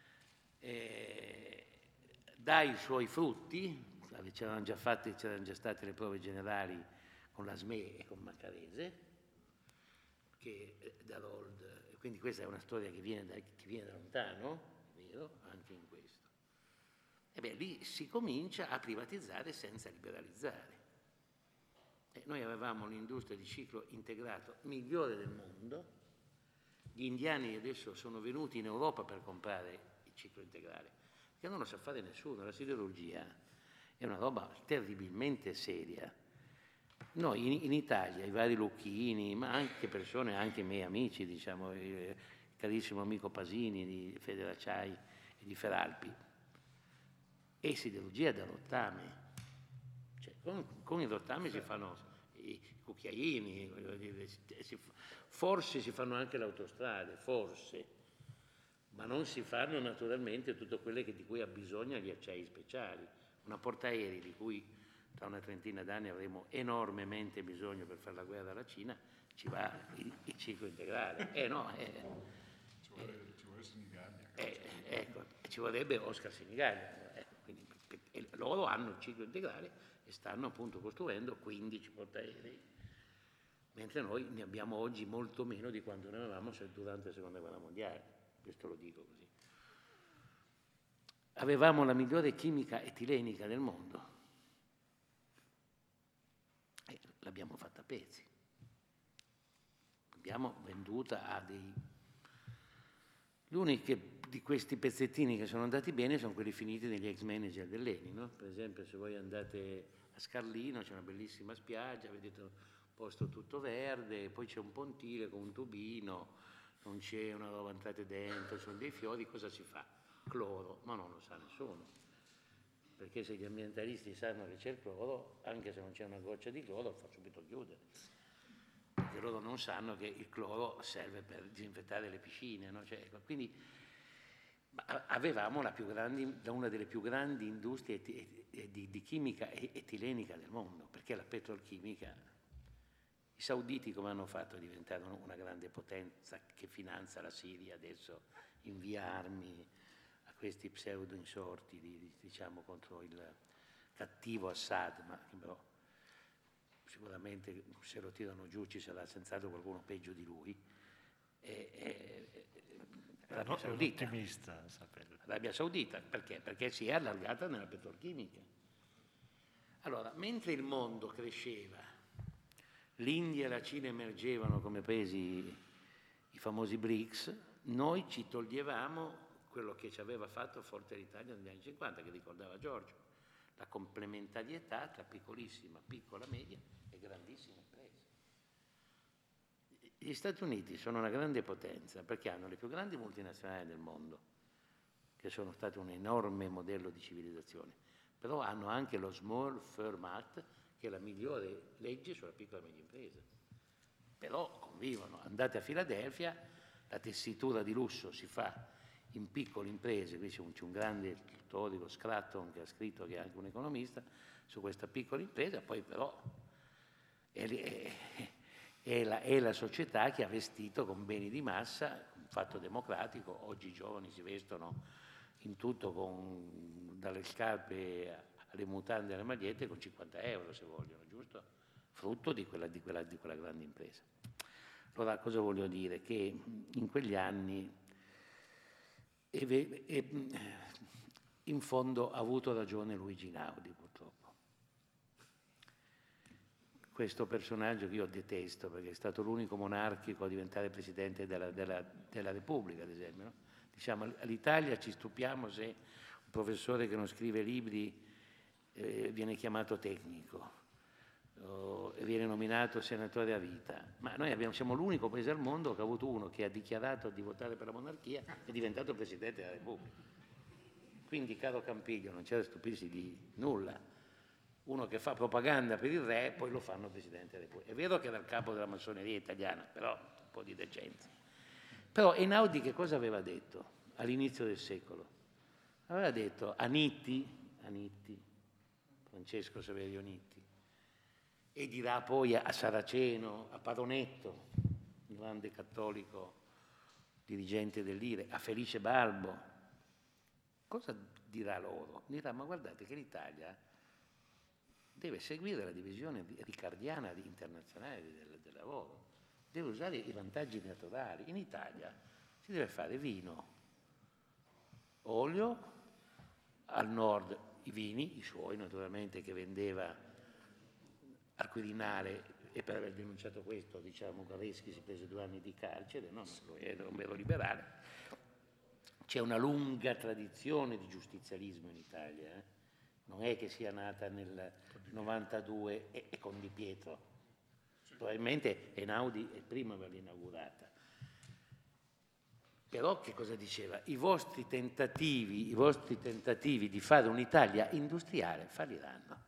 A: dà i suoi frutti. C'erano già state le prove generali con la SME e con Maccarese, che da Rold, quindi questa è una storia che viene da lontano, è vero, anche in questo. E beh, lì si comincia a privatizzare senza liberalizzare. Noi avevamo l'industria di ciclo integrato migliore del mondo. Gli indiani adesso sono venuti in Europa per comprare il ciclo integrale, perché non lo sa fare nessuno. La siderurgia è una roba terribilmente seria. Noi in Italia, i vari Lucchini, ma anche persone, anche i miei amici, diciamo, il carissimo amico Pasini di Federacciai e di Feralpi, e siderurgia da rottame. Cioè, con il rottame si fanno i cucchiaini, voglio dire, forse si fanno anche le autostrade, forse, ma non si fanno naturalmente tutte quelle di cui ha bisogno gli acciai speciali. Una portaerei di cui tra una trentina d'anni avremo enormemente bisogno per fare la guerra alla Cina, ci va il ciclo integrale.
E: Ci vuole Senigallia.
A: Ecco, ci vorrebbe Oscar Senigallia. Quindi, loro hanno il ciclo integrale e stanno appunto costruendo 15 portaerei, mentre noi ne abbiamo oggi molto meno di quanto ne avevamo durante la Seconda Guerra Mondiale. Questo lo dico così. Avevamo la migliore chimica etilenica del mondo e l'abbiamo fatta a pezzi. L'abbiamo venduta a dei... Gli unici di questi pezzettini che sono andati bene sono quelli finiti negli ex manager dell'ENI, no? Per esempio, se voi andate a Scarlino c'è una bellissima spiaggia, vedete un posto tutto verde, poi c'è un pontile con un tubino, non c'è una roba, entrate dentro, ci sono dei fiori, cosa si fa? Cloro, ma non lo sa nessuno, perché se gli ambientalisti sanno che c'è il cloro, anche se non c'è una goccia di cloro, fa subito chiudere, perché loro non sanno che il cloro serve per disinfettare le piscine, no? Cioè, quindi, avevamo una delle più grandi industrie di chimica etilenica del mondo, perché la petrolchimica, i sauditi come hanno fatto a diventare una grande potenza che finanzia la Siria, adesso invia armi a questi pseudo insorti diciamo contro il cattivo Assad, ma però sicuramente se lo tirano giù ci sarà senz'altro qualcuno peggio di lui. L'Arabia Saudita.
E: Ottimista, sapere.
A: L'Arabia Saudita, perché? Perché si è allargata nella petrolchimica. Allora, mentre il mondo cresceva, l'India e la Cina emergevano come paesi, i famosi BRICS, noi ci toglievamo quello che ci aveva fatto forte l'Italia negli anni 50, che ricordava Giorgio, la complementarietà tra piccolissima, piccola, media e grandissima impresa. Gli Stati Uniti sono una grande potenza perché hanno le più grandi multinazionali del mondo, che sono state un enorme modello di civilizzazione, però hanno anche lo Small Firm Act, che è la migliore legge sulla piccola e media impresa. Però convivono. Andate a Filadelfia, la tessitura di lusso si fa in piccole imprese, qui c'è un grande storico, Scranton, che ha scritto, che è anche un economista, su questa piccola impresa, poi però è la società che ha vestito con beni di massa, un fatto democratico. Oggi i giovani si vestono in tutto, dalle scarpe alle mutande e alle magliette, con 50 euro se vogliono, giusto? Frutto di quella grande impresa. Allora cosa voglio dire? Che in quegli anni in fondo ha avuto ragione Luigi Einaudi, purtroppo. Questo personaggio che io detesto, perché è stato l'unico monarchico a diventare presidente della Repubblica, ad esempio. No? Diciamo, all'Italia ci stupiamo se un professore che non scrive libri viene chiamato tecnico e viene nominato senatore a vita, ma noi siamo l'unico paese al mondo che ha avuto uno che ha dichiarato di votare per la monarchia e è diventato presidente della Repubblica. Quindi, caro Campiglio, non c'è da stupirsi di nulla. Uno che fa propaganda per il re, poi lo fanno presidente della Repubblica. È vero che era il capo della massoneria italiana, però un po' di decenza. Però Einaudi che cosa aveva detto all'inizio del secolo? Aveva detto a Nitti, Francesco Saverio Nitti, e dirà poi a Saraceno, a Paronetto, il grande cattolico dirigente dell'IRE, a Felice Balbo. Cosa dirà loro? Dirà, ma guardate che l'Italia deve seguire la divisione ricardiana internazionale del lavoro, deve usare i vantaggi naturali. In Italia si deve fare vino, olio, al nord i vini, i suoi naturalmente, che vendeva al Quirinale, e per aver denunciato questo, diciamo, Gareschi si prese 2 anni di carcere, no? Era un vero liberale. C'è una lunga tradizione di giustizialismo in Italia, non è che sia nata nel 92 e con Di Pietro, probabilmente Einaudi è il primo a averla inaugurata. Però che cosa diceva? I vostri tentativi di fare un'Italia industriale falliranno.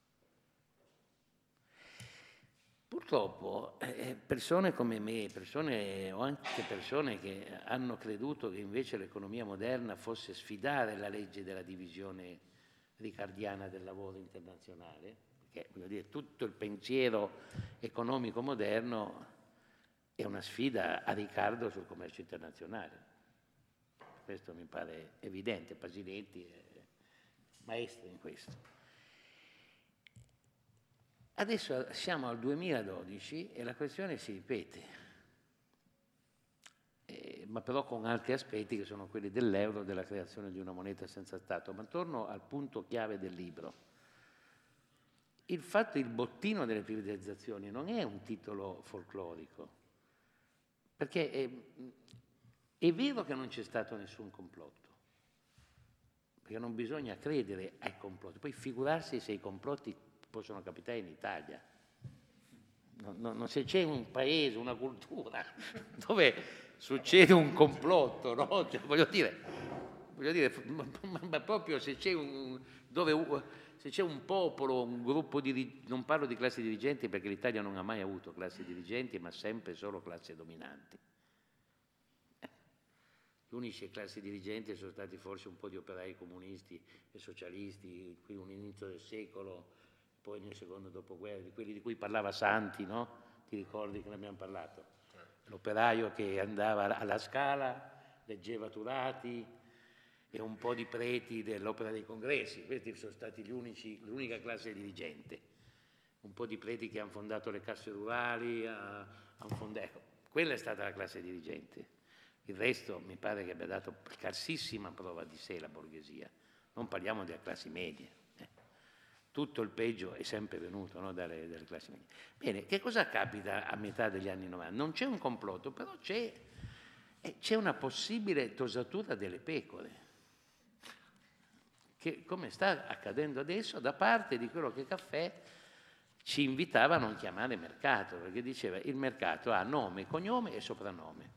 A: Purtroppo persone come me, o anche persone che hanno creduto che invece l'economia moderna fosse sfidare la legge della divisione ricardiana del lavoro internazionale, perché voglio dire, tutto il pensiero economico moderno è una sfida a ricardo sul commercio internazionale. Questo mi pare evidente, Pasiletti è maestro in questo. Adesso siamo al 2012 e la questione si ripete, ma però con altri aspetti che sono quelli dell'euro, della creazione di una moneta senza Stato. Ma torno al punto chiave del libro. Il bottino delle privatizzazioni non è un titolo folclorico, perché è vero che non c'è stato nessun complotto, perché non bisogna credere ai complotti, poi figurarsi se i complotti possono capitare in Italia. No, se c'è un paese, una cultura dove succede un complotto, no? Cioè, voglio dire, ma proprio se c'è un popolo, un gruppo non parlo di classi dirigenti perché l'Italia non ha mai avuto classi dirigenti, ma sempre solo classi dominanti. Le uniche classi dirigenti sono stati forse un po' di operai comunisti e socialisti, qui un inizio del secolo, poi nel secondo dopoguerra, di quelli di cui parlava Santi, no? Ti ricordi che ne abbiamo parlato? L'operaio che andava alla Scala, leggeva Turati e un po' di preti dell'Opera dei Congressi, questi sono stati l'unica classe dirigente, un po' di preti che hanno fondato le casse rurali, ecco, quella è stata la classe dirigente. Il resto mi pare che abbia dato scarsissima prova di sé la borghesia, non parliamo delle classi medie. Tutto il peggio è sempre venuto, no, dalle classi medie. Bene, che cosa capita a metà degli anni 90? Non c'è un complotto, però c'è una possibile tosatura delle pecore, che come sta accadendo adesso da parte di quello che Caffè ci invitava a non chiamare mercato, perché diceva il mercato ha nome, cognome e soprannome.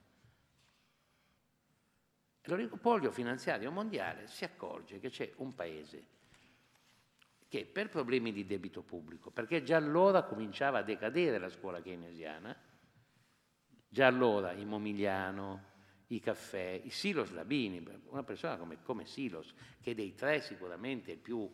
A: L'oligopolio finanziario mondiale si accorge che c'è un paese che per problemi di debito pubblico, perché già allora cominciava a decadere la scuola keynesiana, già allora i Momigliano, i Caffè, i Silos Labini, una persona come Silos, che dei tre sicuramente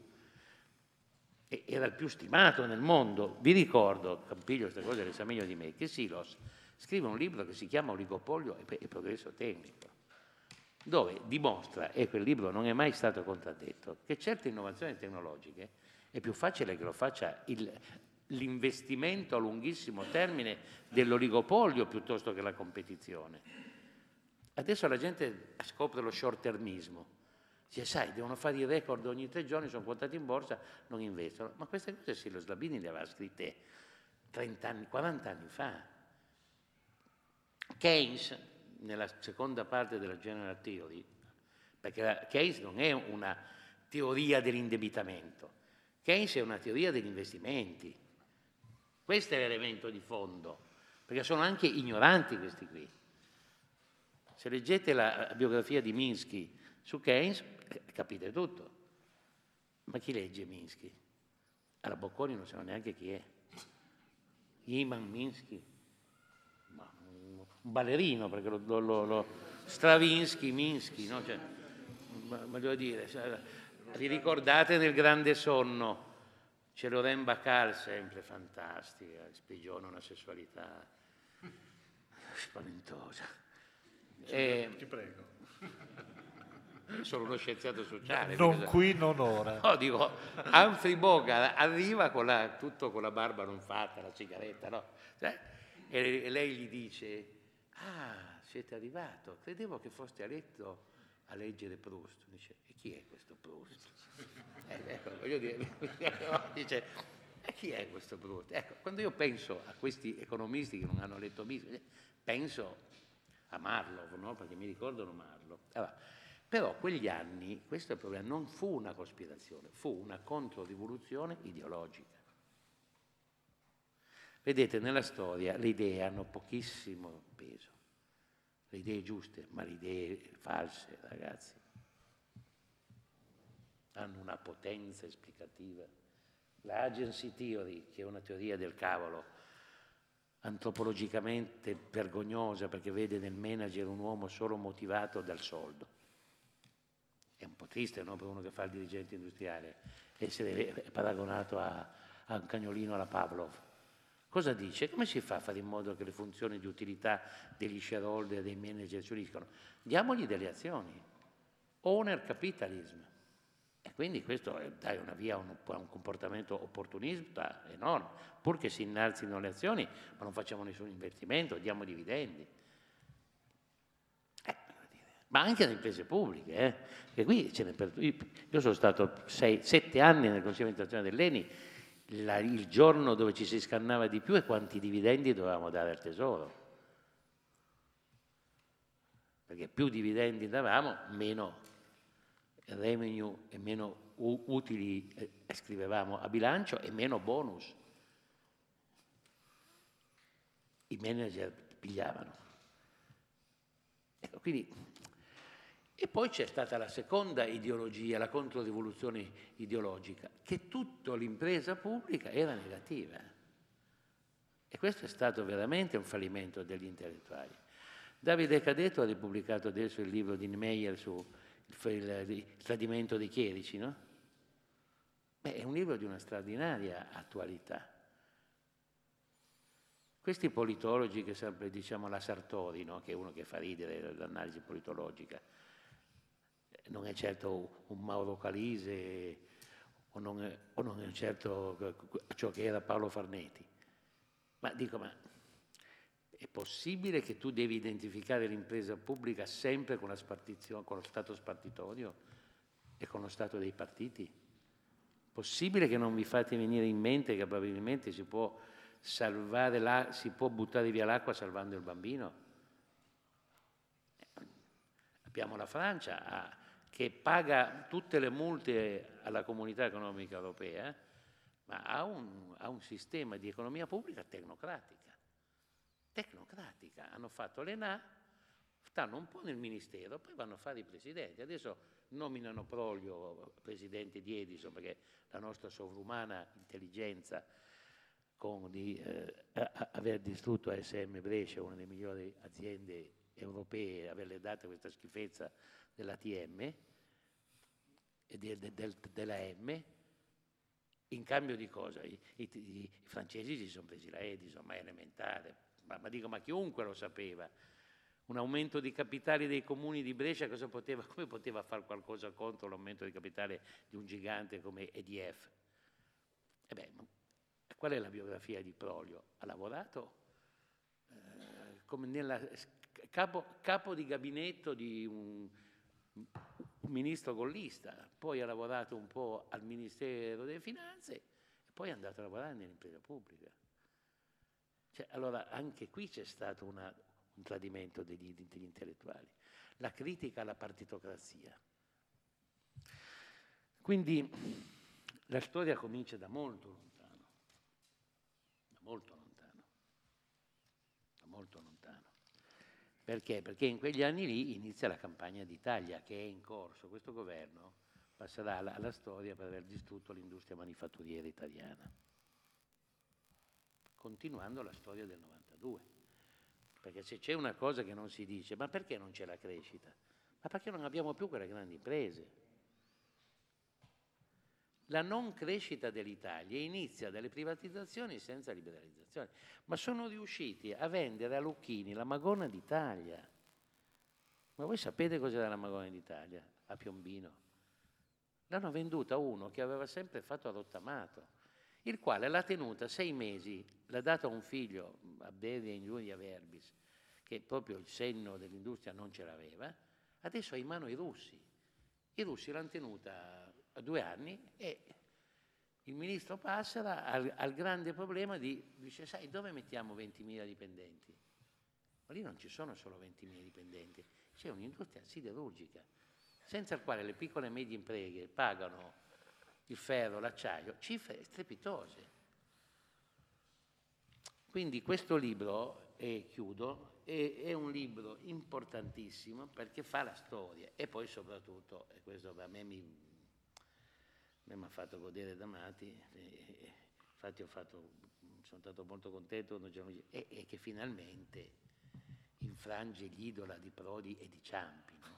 A: era il più stimato nel mondo. Vi ricordo, Campiglio queste cose le sa meglio di me, che Silos scrive un libro che si chiama Oligopolio e progresso tecnico, dove dimostra, e quel libro non è mai stato contraddetto, che certe innovazioni tecnologiche è più facile che lo faccia l'investimento a lunghissimo termine dell'oligopolio piuttosto che la competizione. Adesso la gente scopre lo short-termismo. Dice, sai, devono fare i record ogni 3 giorni, sono quotati in borsa, non investono. Ma queste cose Silos Labini le aveva scritte 30 anni, 40 anni fa. Keynes, nella seconda parte della General Theory, perché Keynes non è una teoria dell'indebitamento, Keynes è una teoria degli investimenti. Questo è l'elemento di fondo, perché sono anche ignoranti questi qui. Se leggete la biografia di Minsky su Keynes, capite tutto. Ma chi legge Minsky? Alla Bocconi non sa neanche chi è. Iman Minsky, un ballerino, perché Stravinsky, Minsky, no? Cioè, voglio dire, vi ricordate nel Grande Sonno? C'è Lorraine Bacall, sempre fantastica, sprigiona una sessualità spaventosa.
C: Ti prego.
A: Sono uno scienziato sociale.
C: Non qui, non ora.
A: No, dico, Humphrey Bogart arriva tutto con la barba non fatta, la sigaretta, no? E lei gli dice, siete arrivato, credevo che foste a letto a leggere Proust. Dice, e chi è questo Proust? Ecco, voglio dire, dice, e chi è questo Proust? Ecco, quando io penso a questi economisti che non hanno letto Mises, penso a Marlowe, no? Perché mi ricordano Marlowe. Allora, però quegli anni, questo è il problema, non fu una cospirazione, fu una controrivoluzione ideologica. Vedete, nella storia le idee hanno pochissimo peso, le idee giuste, ma le idee false, ragazzi, hanno una potenza esplicativa. La agency theory, che è una teoria del cavolo, antropologicamente vergognosa perché vede nel manager un uomo solo motivato dal soldo. È un po' triste, no, per uno che fa il dirigente industriale essere paragonato a un cagnolino alla Pavlov. Cosa dice? Come si fa a fare in modo che le funzioni di utilità degli shareholder e dei manager si uniscano? Diamogli delle azioni. Owner capitalism. E quindi questo dà una via a un comportamento opportunista enorme, pur che si innalzino le azioni, ma non facciamo nessun investimento, diamo dividendi. Ma anche nelle imprese pubbliche, che qui io sono stato 7 anni nel Consiglio di amministrazione dell'ENI, il giorno dove ci si scannava di più è quanti dividendi dovevamo dare al Tesoro. Perché più dividendi davamo, meno revenue e meno utili scrivevamo a bilancio e meno bonus i manager pigliavano. Ecco, quindi, e poi c'è stata la seconda ideologia, la controrivoluzione ideologica, che tutta l'impresa pubblica era negativa. E questo è stato veramente un fallimento degli intellettuali. Davide Cadetto ha ripubblicato adesso il libro di Niemeyer su il tradimento dei chierici, no? Beh, è un libro di una straordinaria attualità. Questi politologi che sempre diciamo la Sartori, no? Che è uno che fa ridere l'analisi politologica, non è certo un Mauro Calise o non è certo ciò che era Paolo Farneti. Ma dico, ma è possibile che tu devi identificare l'impresa pubblica sempre con lo Stato spartitorio e con lo Stato dei partiti? Possibile che non vi fate venire in mente che probabilmente si può buttare via l'acqua salvando il bambino? Abbiamo la Francia che paga tutte le multe alla Comunità Economica Europea, ma ha un sistema di economia pubblica tecnocratica. Hanno fatto l'ENA, stanno un po' nel Ministero, poi vanno a fare i presidenti. Adesso nominano Prolio presidente di Edison, perché la nostra sovrumana intelligenza di aver distrutto ASM Brescia, una delle migliori aziende europee, averle dato questa schifezza dell'ATM e della M, in cambio di cosa? I francesi si sono presi la Edison, ma è elementare. Ma dico, ma chiunque lo sapeva. Un aumento di capitali dei comuni di Brescia come poteva fare qualcosa contro l'aumento di capitale di un gigante come EDF? Qual è la biografia di Prolio? Ha lavorato come capo di gabinetto di un ministro gollista, poi ha lavorato un po' al Ministero delle Finanze e poi è andato a lavorare nell'impresa pubblica. Allora anche qui c'è stato un tradimento degli intellettuali, la critica alla partitocrazia. Quindi la storia comincia da molto lontano, da molto lontano. Perché? Perché in quegli anni lì inizia la campagna d'Italia che è in corso. Questo governo passerà alla storia per aver distrutto l'industria manifatturiera italiana, continuando la storia del 92. Perché se c'è una cosa che non si dice, ma perché non c'è la crescita? Ma perché non abbiamo più quelle grandi imprese? La non crescita dell'Italia inizia dalle privatizzazioni senza liberalizzazione, ma sono riusciti a vendere a Lucchini la Magona d'Italia. Ma voi sapete cos'era la Magona d'Italia a Piombino? L'hanno venduta a uno che aveva sempre fatto rottamato, il quale l'ha tenuta 6 mesi, l'ha data a un figlio, a Beria Ingiuria Verbis, che proprio il senno dell'industria non ce l'aveva, adesso ha in mano i russi. I russi l'hanno tenuta 2 anni e il ministro Passera ha il grande problema dice, sai, dove mettiamo 20.000 dipendenti? Ma lì non ci sono solo 20.000 dipendenti, c'è un'industria siderurgica, senza il quale le piccole e medie imprese pagano il ferro, l'acciaio, cifre strepitose. Quindi questo libro, e chiudo, è un libro importantissimo perché fa la storia e poi soprattutto, e questo a me mi ha fatto godere da matti, infatti sono stato molto contento e che finalmente infrange l'Idola di Prodi e di Ciampi, no?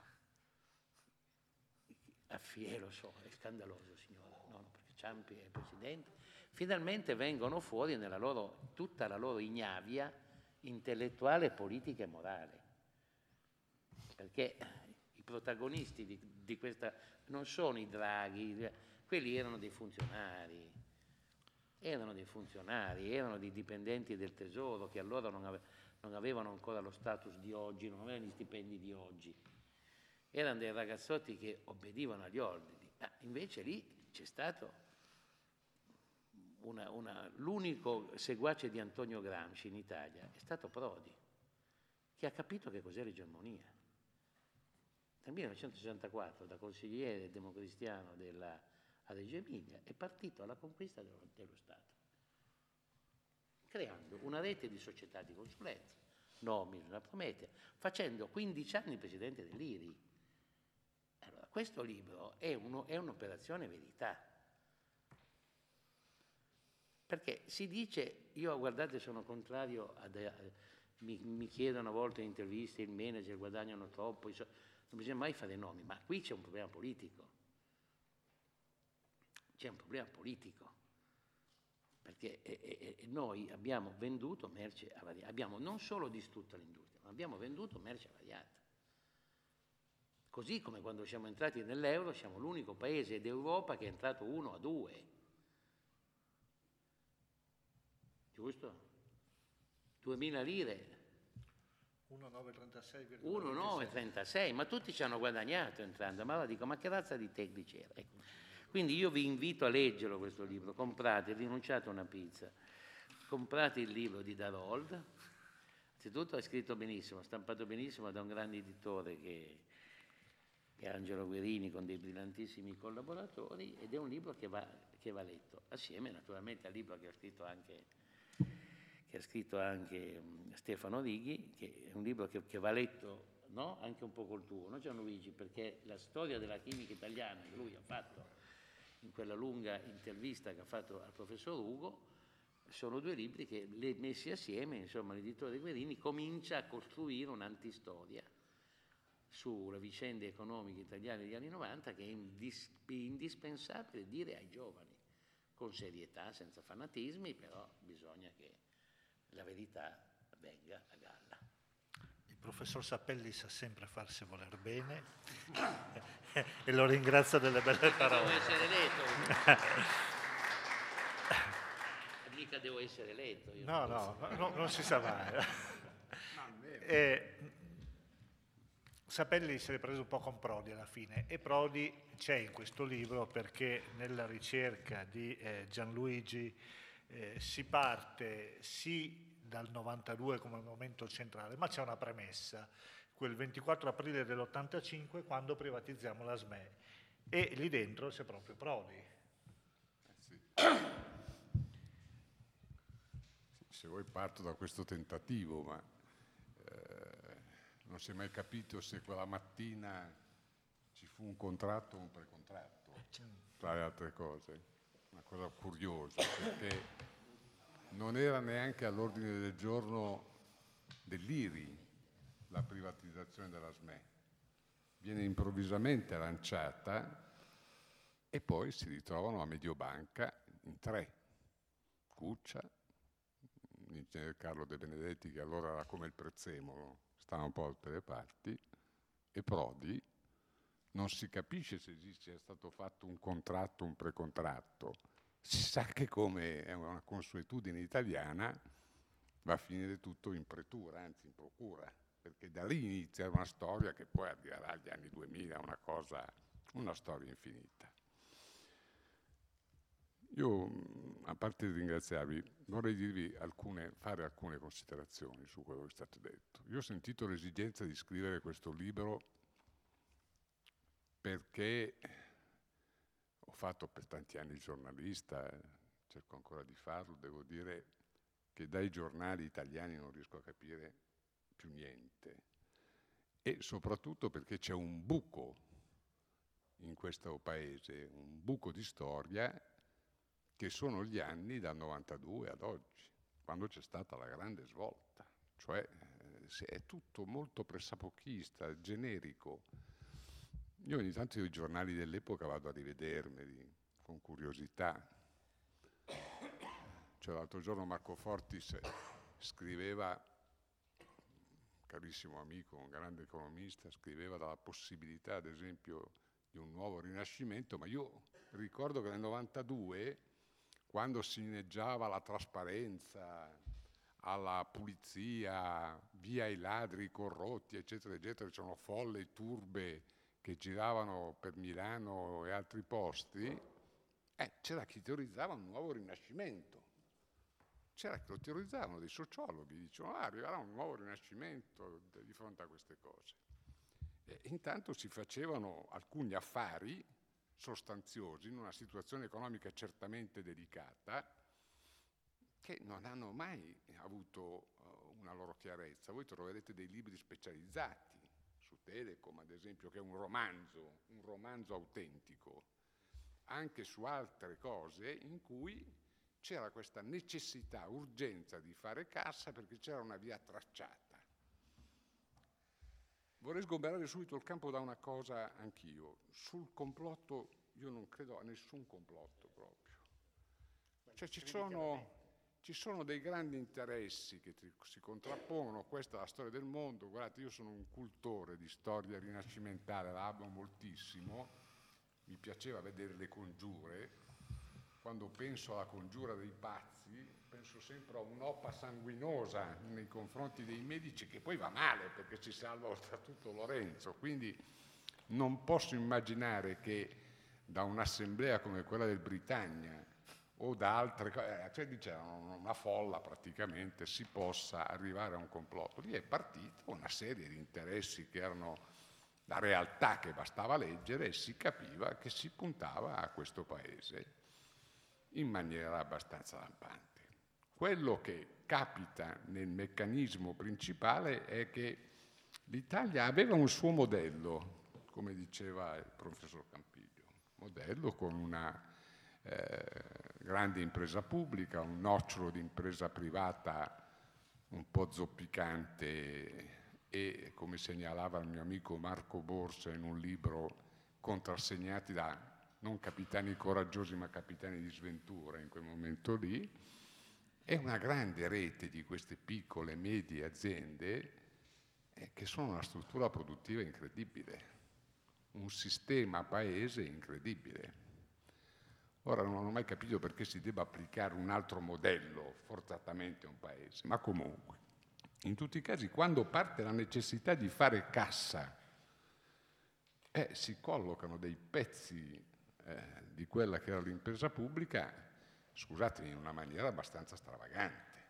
A: Lo so, è scandaloso, signora, no, perché Ciampi è presidente. Finalmente vengono fuori tutta la loro ignavia intellettuale, politica e morale. Perché i protagonisti di questa non sono i Draghi, quelli erano dei funzionari, erano dei dipendenti del Tesoro che allora non avevano ancora lo status di oggi, non avevano gli stipendi di oggi. Erano dei ragazzotti che obbedivano agli ordini, invece lì c'è stato l'unico seguace di Antonio Gramsci in Italia, è stato Prodi, che ha capito che cos'è l'egemonia. Nel 1964, da consigliere democristiano a Reggio Emilia, è partito alla conquista dello Stato, creando una rete di società di consulenza, Nomina, la Prometea, facendo 15 anni presidente dell'IRI. Allora, questo libro è un'operazione verità. Perché si dice, io guardate sono contrario mi chiedono a volte in interviste, il manager guadagnano troppo, non bisogna mai fare nomi, ma qui c'è un problema politico. C'è un problema politico, perché noi abbiamo venduto merce avariata, abbiamo non solo distrutto l'industria, ma abbiamo venduto merce avariata. Così come quando siamo entrati nell'euro siamo l'unico paese d'Europa che è entrato 1 a 2. Giusto? 2.000 lire.
C: 1,936.
A: 1,936, ma tutti ci hanno guadagnato entrando. Ma allora dico, ma che razza di tecnici era? Ecco. Quindi io vi invito a leggerlo questo libro, comprate, rinunciate a una pizza, comprate il libro di Darold, anzitutto è scritto benissimo, stampato benissimo da un grande editore che è Angelo Guerini con dei brillantissimi collaboratori, ed è un libro che va letto, assieme naturalmente al libro che ha scritto anche Stefano Righi, che è un libro che va letto, no? Anche un po' col tuo, no Gianluigi? Perché la storia della chimica italiana che lui ha fatto in quella lunga intervista che ha fatto al professor Ugo, sono 2 libri che, messi assieme, insomma, l'editore Guerini comincia a costruire un'antistoria sulle vicende economiche italiane degli anni 90 che è indispensabile dire ai giovani, con serietà, senza fanatismi, però bisogna che la verità venga a galla.
C: Il professor Sapelli sa sempre farsi voler bene e lo ringrazio delle belle parole.
A: Devo essere eletto. Mica devo essere eletto.
C: No, non si sa mai. Sapelli si è preso un po' con Prodi alla fine, e Prodi c'è in questo libro perché nella ricerca di Gianluigi si parte sì dal 92 come momento centrale, ma c'è una premessa, quel 24 aprile dell'85 quando privatizziamo la SME, e lì dentro c'è proprio Prodi.
E: Sì. Se vuoi parto da questo tentativo, ma non si è mai capito se quella mattina ci fu un contratto o un precontratto, tra le altre cose. Una cosa curiosa, perché non era neanche all'ordine del giorno dell'IRI la privatizzazione della SME. Viene improvvisamente lanciata e poi si ritrovano a Mediobanca in 3. Cuccia, l'ingegner Carlo De Benedetti, che allora era come il prezzemolo, stava un po' da tutte le parti, e Prodi. Non si capisce se sia stato fatto un contratto, un precontratto. Si sa che, come è una consuetudine italiana, va a finire tutto in pretura, anzi in procura, perché da lì inizia una storia che poi arriverà agli anni 2000, una storia infinita. Io, a parte di ringraziarvi, vorrei fare alcune considerazioni su quello che è stato detto. Io ho sentito l'esigenza di scrivere questo libro perché ho fatto per tanti anni il giornalista, cerco ancora di farlo, devo dire che dai giornali italiani non riesco a capire più niente, e soprattutto perché c'è un buco in questo paese, un buco di storia, che sono gli anni dal 92 ad oggi, quando c'è stata la grande svolta, cioè è tutto molto pressapochista, generico. Io ogni tanto i giornali dell'epoca vado a rivedermeli con curiosità. Cioè, l'altro giorno Marco Fortis scriveva, carissimo amico, un grande economista, scriveva della possibilità, ad esempio, di un nuovo rinascimento, ma io ricordo che nel 92, quando si inneggiava alla trasparenza, alla pulizia, via i ladri, i corrotti, eccetera, eccetera, c'erano folle e turbe che giravano per Milano e altri posti, c'era chi teorizzava un nuovo rinascimento. C'era chi lo teorizzavano, dei sociologi, dicevano arriverà un nuovo rinascimento di fronte a queste cose. E intanto si facevano alcuni affari sostanziosi in una situazione economica certamente delicata, che non hanno mai avuto una loro chiarezza. Voi troverete dei libri specializzati su Telecom, ad esempio, che è un romanzo autentico, anche su altre cose in cui c'era questa necessità, urgenza di fare cassa perché c'era una via tracciata. Vorrei sgomberare subito il campo da una cosa anch'io. Sul complotto io non credo a nessun complotto proprio. Cioè ci sono dei grandi interessi che si contrappongono, questa è la storia del mondo. Guardate, io sono un cultore di storia rinascimentale, la amo moltissimo, mi piaceva vedere le congiure. Quando penso alla congiura dei pazzi, penso sempre a un'oppa sanguinosa nei confronti dei Medici, che poi va male perché ci salva oltretutto Lorenzo. Quindi non posso immaginare che da un'assemblea come quella del Britannia o da altre cose, cioè diciamo una folla praticamente, si possa arrivare a un complotto. Lì è partita una serie di interessi che erano la realtà che bastava leggere e si capiva che si puntava a questo paese in maniera abbastanza lampante. Quello che capita nel meccanismo principale è che l'Italia aveva un suo modello, come diceva il professor Campiglio, modello con una grande impresa pubblica, un nocciolo di impresa privata un po' zoppicante e, come segnalava il mio amico Marco Borsa in un libro, contrassegnati da non capitani coraggiosi ma capitani di sventura in quel momento lì, e una grande rete di queste piccole e medie aziende che sono una struttura produttiva incredibile, un sistema paese incredibile. Ora non ho mai capito perché si debba applicare un altro modello forzatamente a un paese, ma comunque, in tutti i casi, quando parte la necessità di fare cassa, si collocano dei pezzi di quella che era l'impresa pubblica, scusatemi, in una maniera abbastanza stravagante,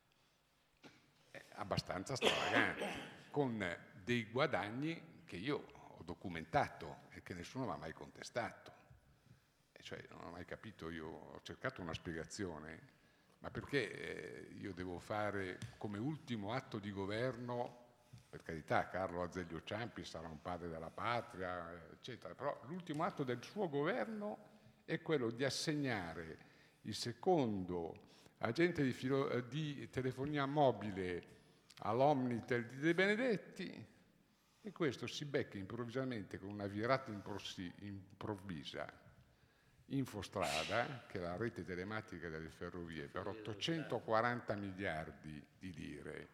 E: con dei guadagni che io ho documentato e che nessuno mi ha mai contestato. Cioè, non ho mai capito, io ho cercato una spiegazione, ma perché io devo fare come ultimo atto di governo, per carità Carlo Azeglio Ciampi sarà un padre della patria, eccetera, però l'ultimo atto del suo governo è quello di assegnare il secondo agente di telefonia mobile all'Omnitel di De Benedetti, e questo si becca improvvisamente con una virata improvvisa Infostrada, che è la rete telematica delle ferrovie, per 840 miliardi di lire,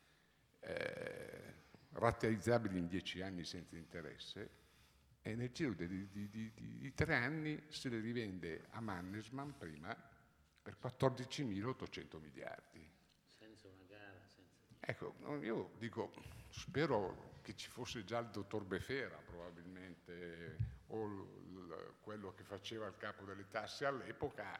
E: rateizzabili in 10 anni senza interesse, e nel giro di 3 anni se le rivende a Mannesmann prima per 14.800 miliardi.
A: Senza una gara,
E: Ecco, io dico, spero che ci fosse già il dottor Befera probabilmente, o quello che faceva il capo delle tasse all'epoca,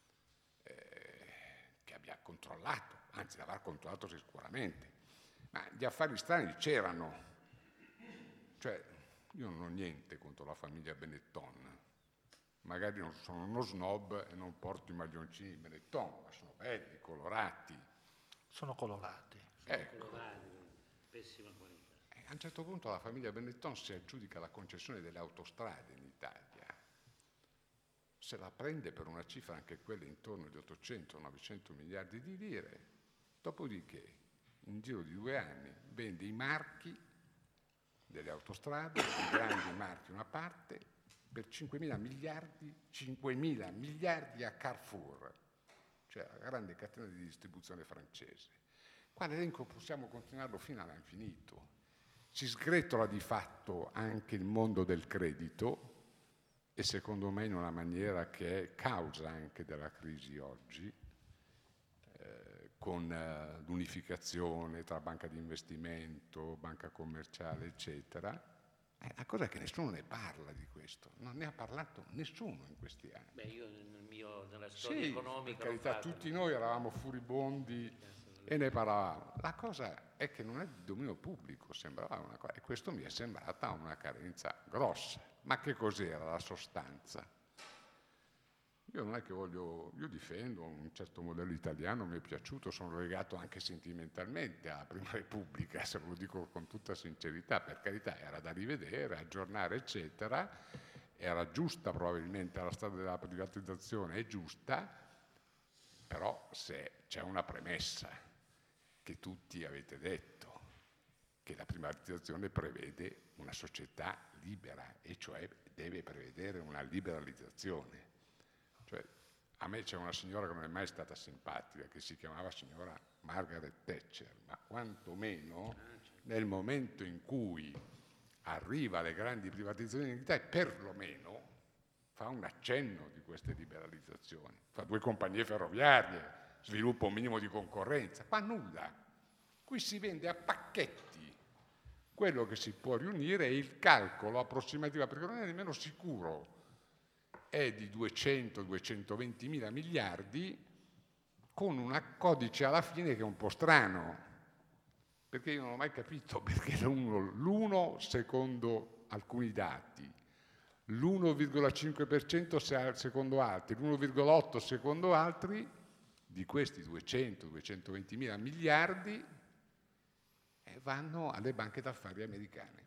E: che abbia controllato, anzi l'avrà controllato sicuramente, ma gli affari strani c'erano. Cioè, io non ho niente contro la famiglia Benetton, magari non sono uno snob e non porto i maglioncini Benetton, ma sono belli, colorati.
C: Sono colorati.
E: Ecco.
A: pessima qualità.
E: A un certo punto la famiglia Benetton si aggiudica la concessione delle autostrade in Italia, se la prende per una cifra anche quella intorno agli 800-900 miliardi di lire, dopodiché in giro di 2 anni vende i marchi delle autostrade, i grandi marchi una parte, per 5.000 miliardi a Carrefour, cioè la grande catena di distribuzione francese. Qua l'elenco possiamo continuarlo fino all'infinito. Si sgretola di fatto anche il mondo del credito, e secondo me in una maniera che è causa anche della crisi oggi, con l'unificazione tra banca di investimento, banca commerciale, eccetera. La cosa è che nessuno ne parla di questo, non ne ha parlato nessuno in questi anni.
A: Beh, io nella storia economica...
E: Per carità, tutti noi eravamo furibondi e ne parlavamo. La cosa è che non è di dominio pubblico, sembrava una cosa, e questo mi è sembrata una carenza grossa. Ma che cos'era la sostanza? Io non è che io difendo un certo modello italiano, mi è piaciuto, sono legato anche sentimentalmente alla Prima Repubblica, se ve lo dico con tutta sincerità, per carità, era da rivedere, aggiornare, eccetera, era giusta probabilmente la strada della privatizzazione, è giusta, Però se c'è una premessa che tutti avete detto, che la privatizzazione prevede una società libera, e cioè deve prevedere una liberalizzazione. Cioè, a me c'è una signora che non è mai stata simpatica, che si chiamava signora Margaret Thatcher, ma quantomeno nel momento in cui arriva alle grandi privatizzazioni in Italia, perlomeno fa un accenno di queste liberalizzazioni, fa 2 compagnie ferroviarie, sviluppa un minimo di concorrenza, qua nulla. Qui si vende a pacchetti quello che si può riunire, e il calcolo approssimativo, perché non è nemmeno sicuro, è di 200-220 mila miliardi, con un codice alla fine che è un po' strano, perché io non ho mai capito perché l'uno secondo alcuni dati, l'1,5% secondo altri, l'1,8% secondo altri, di questi 200-220 mila miliardi vanno alle banche d'affari americane.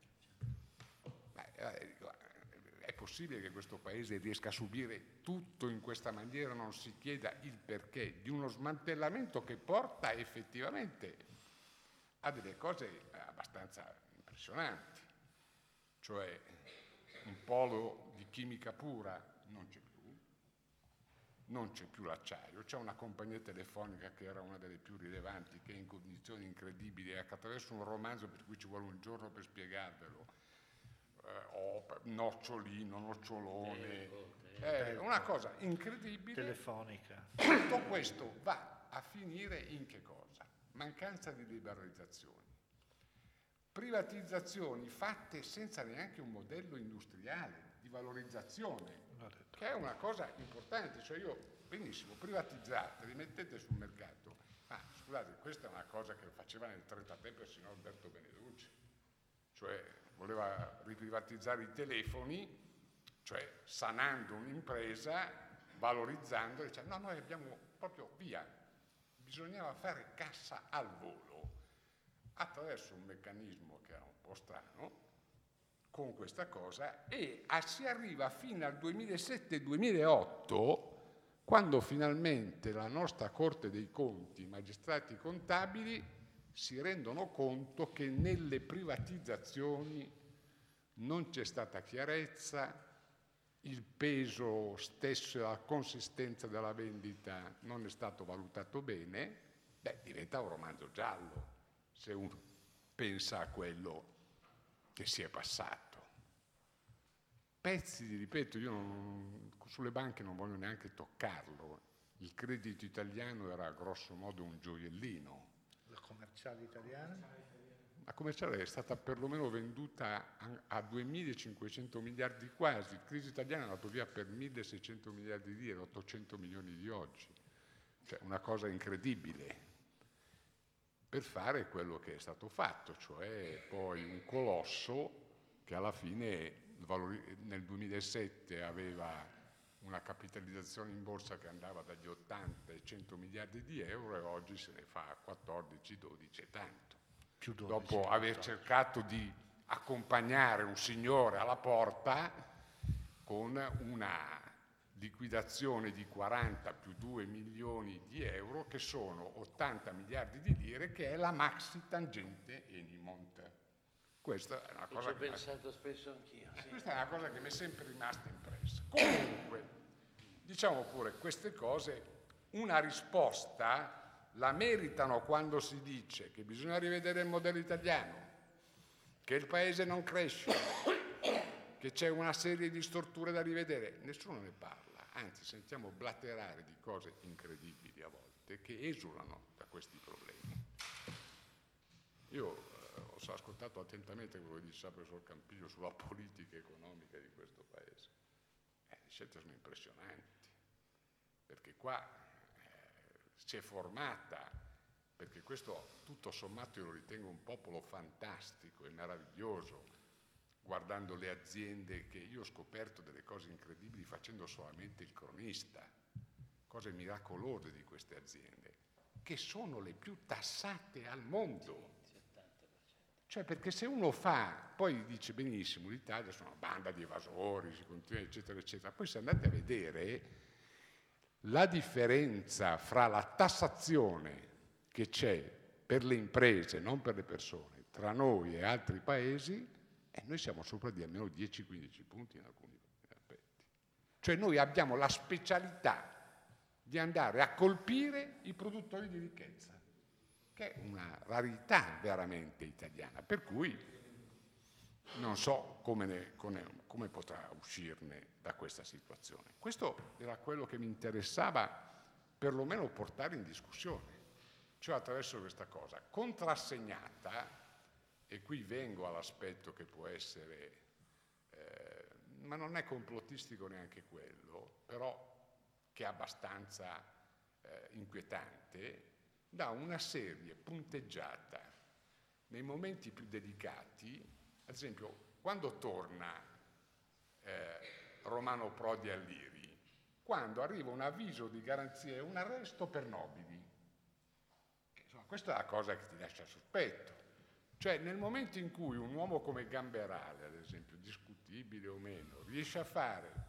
E: È possibile che questo Paese riesca a subire tutto in questa maniera, non si chieda il perché di uno smantellamento che porta effettivamente a delle cose abbastanza impressionanti, cioè un polo di chimica pura non c'è più, non c'è più l'acciaio, c'è una compagnia telefonica che era una delle più rilevanti, che è in condizioni incredibili, attraverso un romanzo per cui ci vuole un giorno per spiegarvelo, nocciolino, nocciolone, una cosa incredibile.
C: Telefonica.
E: Tutto questo va a finire in che cosa? Mancanza di liberalizzazioni, privatizzazioni fatte senza neanche un modello industriale di valorizzazione, che è una cosa importante. Cioè, io, benissimo, privatizzate, rimettete sul mercato, ma scusate, questa è una cosa che faceva nel 1933 persino Alberto Beneducci, cioè voleva riprivatizzare i telefoni, cioè sanando un'impresa, valorizzando, diceva no, noi abbiamo proprio via, bisognava fare cassa al volo, attraverso un meccanismo che era un po' strano, con questa cosa, e si arriva fino al 2007-2008, quando finalmente la nostra Corte dei Conti, i magistrati contabili, si rendono conto che nelle privatizzazioni non c'è stata chiarezza, il peso stesso e la consistenza della vendita non è stato valutato bene, diventa un romanzo giallo, se uno pensa a quello che si è passato. Pezzi, ripeto, sulle banche non voglio neanche toccarlo, il credito italiano era grosso modo un gioiellino.
C: La commerciale italiana?
E: La commerciale è stata perlomeno venduta a 2.500 miliardi quasi, il credito italiano è andato via per 1.600 miliardi di euro, 800 milioni di oggi, cioè una cosa incredibile, per fare quello che è stato fatto, cioè poi un colosso che alla fine nel 2007 aveva una capitalizzazione in borsa che andava dagli 80 ai 100 miliardi di euro, e oggi se ne fa 14, 12 e tanto.
C: Più 12,
E: dopo aver cercato di accompagnare un signore alla porta con una liquidazione di 40 più 2 milioni di euro, che sono 80 miliardi di lire, che è la maxi tangente Enimont. Questa è una cosa
A: ci ho pensato spesso anch'io. Sì.
E: Questa è una cosa che mi è sempre rimasta impressa. Comunque, diciamo pure, queste cose, una risposta la meritano quando si dice che bisogna rivedere il modello italiano, che il paese non cresce, che c'è una serie di storture da rivedere. Nessuno ne parla, anzi sentiamo blaterare di cose incredibili a volte che esulano da questi problemi. Io ho ascoltato attentamente quello che dice il professor Campiglio sulla politica economica di questo paese. Le scelte sono impressionanti, perché qua si è formata, perché questo tutto sommato io lo ritengo un popolo fantastico e meraviglioso, guardando le aziende, che io ho scoperto delle cose incredibili facendo solamente il cronista, cose miracolose di queste aziende, che sono le più tassate al mondo. Cioè, perché se uno poi dice benissimo, l'Italia sono una banda di evasori, si continua eccetera eccetera, poi se andate a vedere la differenza fra la tassazione che c'è per le imprese, non per le persone, tra noi e altri paesi, noi siamo sopra di almeno 10-15 punti in alcuni aspetti. Cioè noi abbiamo la specialità di andare a colpire i produttori di ricchezza, che è una rarità veramente italiana, per cui non so come potrà uscirne da questa situazione. Questo era quello che mi interessava perlomeno portare in discussione, cioè attraverso questa cosa contrassegnata, e qui vengo all'aspetto che può essere, ma non è complottistico neanche quello, però che è abbastanza inquietante, da una serie punteggiata nei momenti più delicati. Ad esempio, quando torna Romano Prodi all'IRI, quando arriva un avviso di garanzia e un arresto per nobili. Insomma, questa è la cosa che ti lascia sospetto. Cioè, nel momento in cui un uomo come Gamberale, ad esempio, discutibile o meno, riesce a fare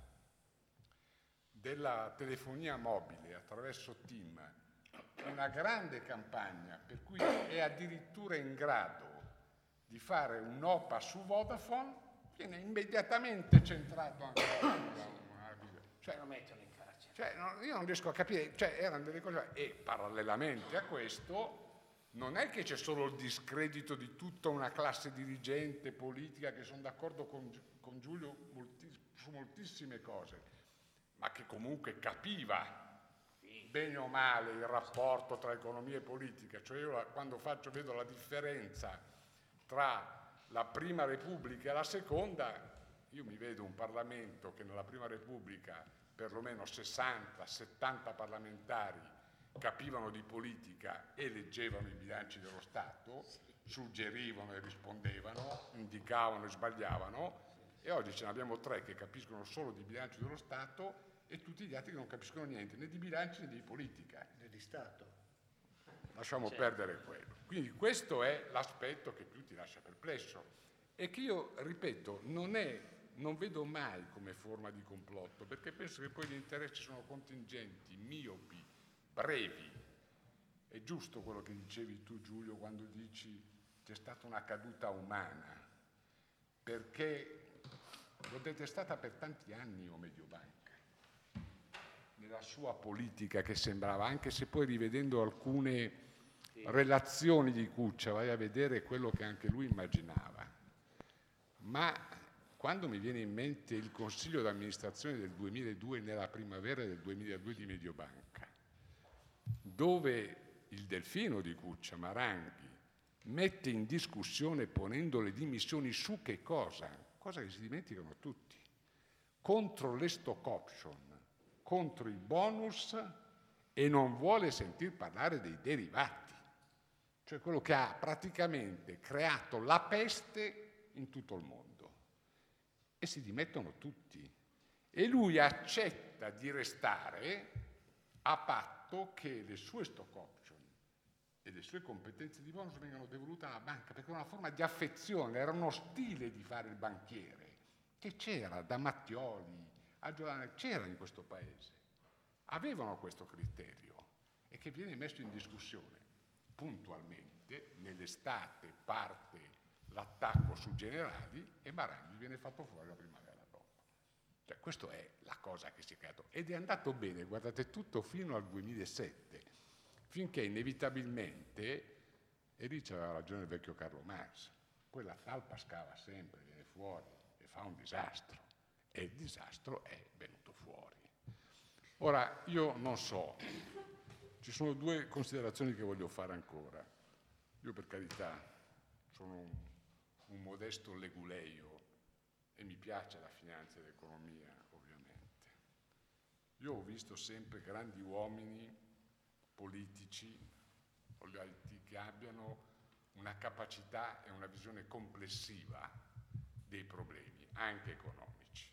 E: della telefonia mobile attraverso TIM una grande campagna, per cui è addirittura in grado di fare un'OPA su Vodafone, viene immediatamente centrato anche cioè,
A: lo mettono in carcere.
E: Cioè, io non riesco a capire, cioè erano delle cose, e parallelamente a questo non è che c'è solo il discredito di tutta una classe dirigente politica, che sono d'accordo con Giulio su moltissime cose, ma che comunque capiva bene o male il rapporto tra economia e politica. Cioè io quando vedo la differenza tra la Prima Repubblica e la Seconda, io mi vedo un Parlamento che nella Prima Repubblica perlomeno 60-70 parlamentari capivano di politica e leggevano i bilanci dello Stato, suggerivano e rispondevano, indicavano e sbagliavano, e oggi ce ne abbiamo 3 che capiscono solo di bilancio dello Stato e tutti gli altri che non capiscono niente né di bilancio né di politica.
C: Né di Stato.
E: Lasciamo perdere quello. Quindi questo è l'aspetto che più ti lascia perplesso e che io, ripeto, non vedo mai come forma di complotto, perché penso che poi gli interessi sono contingenti, miopi, brevi. È giusto quello che dicevi tu, Giulio, quando dici c'è stata una caduta umana, perché l'ho detestata per tanti anni io Mediobanca, nella sua politica che sembrava, anche se poi rivedendo alcune relazioni di Cuccia vai a vedere quello che anche lui immaginava. Ma quando mi viene in mente il consiglio d'amministrazione del 2002 nella primavera del 2002 di Mediobanca, dove il delfino di Cuccia, Maranghi, mette in discussione ponendo le dimissioni su che cosa? Cosa che si dimenticano tutti. Contro le stock option, contro i bonus e non vuole sentir parlare dei derivati. Cioè quello che ha praticamente creato la peste in tutto il mondo. E si dimettono tutti. E lui accetta di restare a patto che le sue stock option e le sue competenze di bonus vengano devolute alla banca, perché è una forma di affezione, era uno stile di fare il banchiere, che c'era da Mattioli a Giovanni, c'era in questo paese. Avevano questo criterio e che viene messo in discussione puntualmente. Nell'estate parte l'attacco su Generali e Maranghi viene fatto fuori la primavera dopo. Cioè, questa è la cosa che si è creato ed è andato bene, guardate, tutto fino al 2007, finché inevitabilmente, e lì c'aveva ragione il vecchio Carlo Marx, poi la talpa scava sempre, viene fuori e fa un disastro, e il disastro è venuto fuori. Ora, io non so, ci sono 2 considerazioni che voglio fare ancora. Io, per carità, sono un modesto leguleio e mi piace la finanza e l'economia, ovviamente. Io ho visto sempre grandi uomini politici che abbiano una capacità e una visione complessiva dei problemi, anche economici.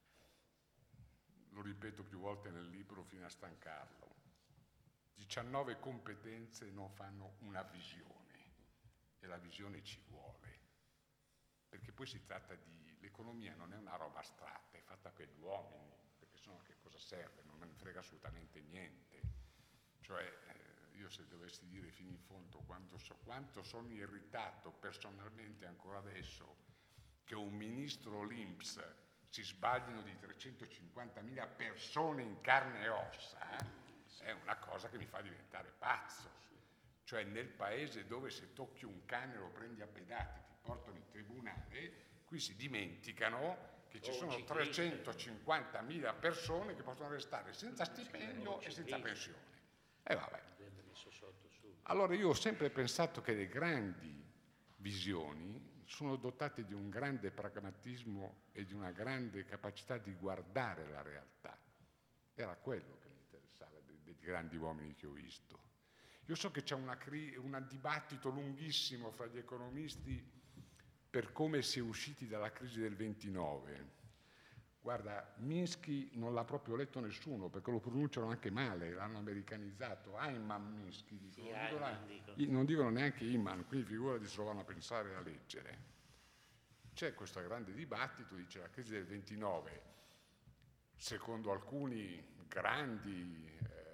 E: Lo ripeto più volte nel libro fino a stancarlo. 19 competenze non fanno una visione, e la visione ci vuole, perché poi si tratta di, l'economia non è una roba astratta, è fatta per gli uomini, perché se no che cosa serve? Non me ne frega assolutamente niente. Cioè, io se dovessi dire fino in fondo quanto sono irritato personalmente ancora adesso che un ministro l'INPS si sbaglino di 350.000 persone in carne e ossa, è una cosa che mi fa diventare pazzo. Cioè nel paese dove se tocchi un cane lo prendi a pedate, ti portano in tribunale, qui si dimenticano che ci sono 350.000 persone che possono restare senza stipendio e senza pensione. E vabbè. Allora io ho sempre pensato che le grandi visioni sono dotate di un grande pragmatismo e di una grande capacità di guardare la realtà. Era quello che mi interessava dei grandi uomini che ho visto. Io so che c'è un dibattito lunghissimo fra gli economisti per come si è usciti dalla crisi del 29. Guarda, Minsky non l'ha proprio letto nessuno, perché lo pronunciano anche male, l'hanno americanizzato. Hyman Minsky, non dicono neanche Hyman, quindi figurati se lo vanno a pensare e a leggere. C'è questo grande dibattito, dice la crisi del 29, secondo alcuni grandi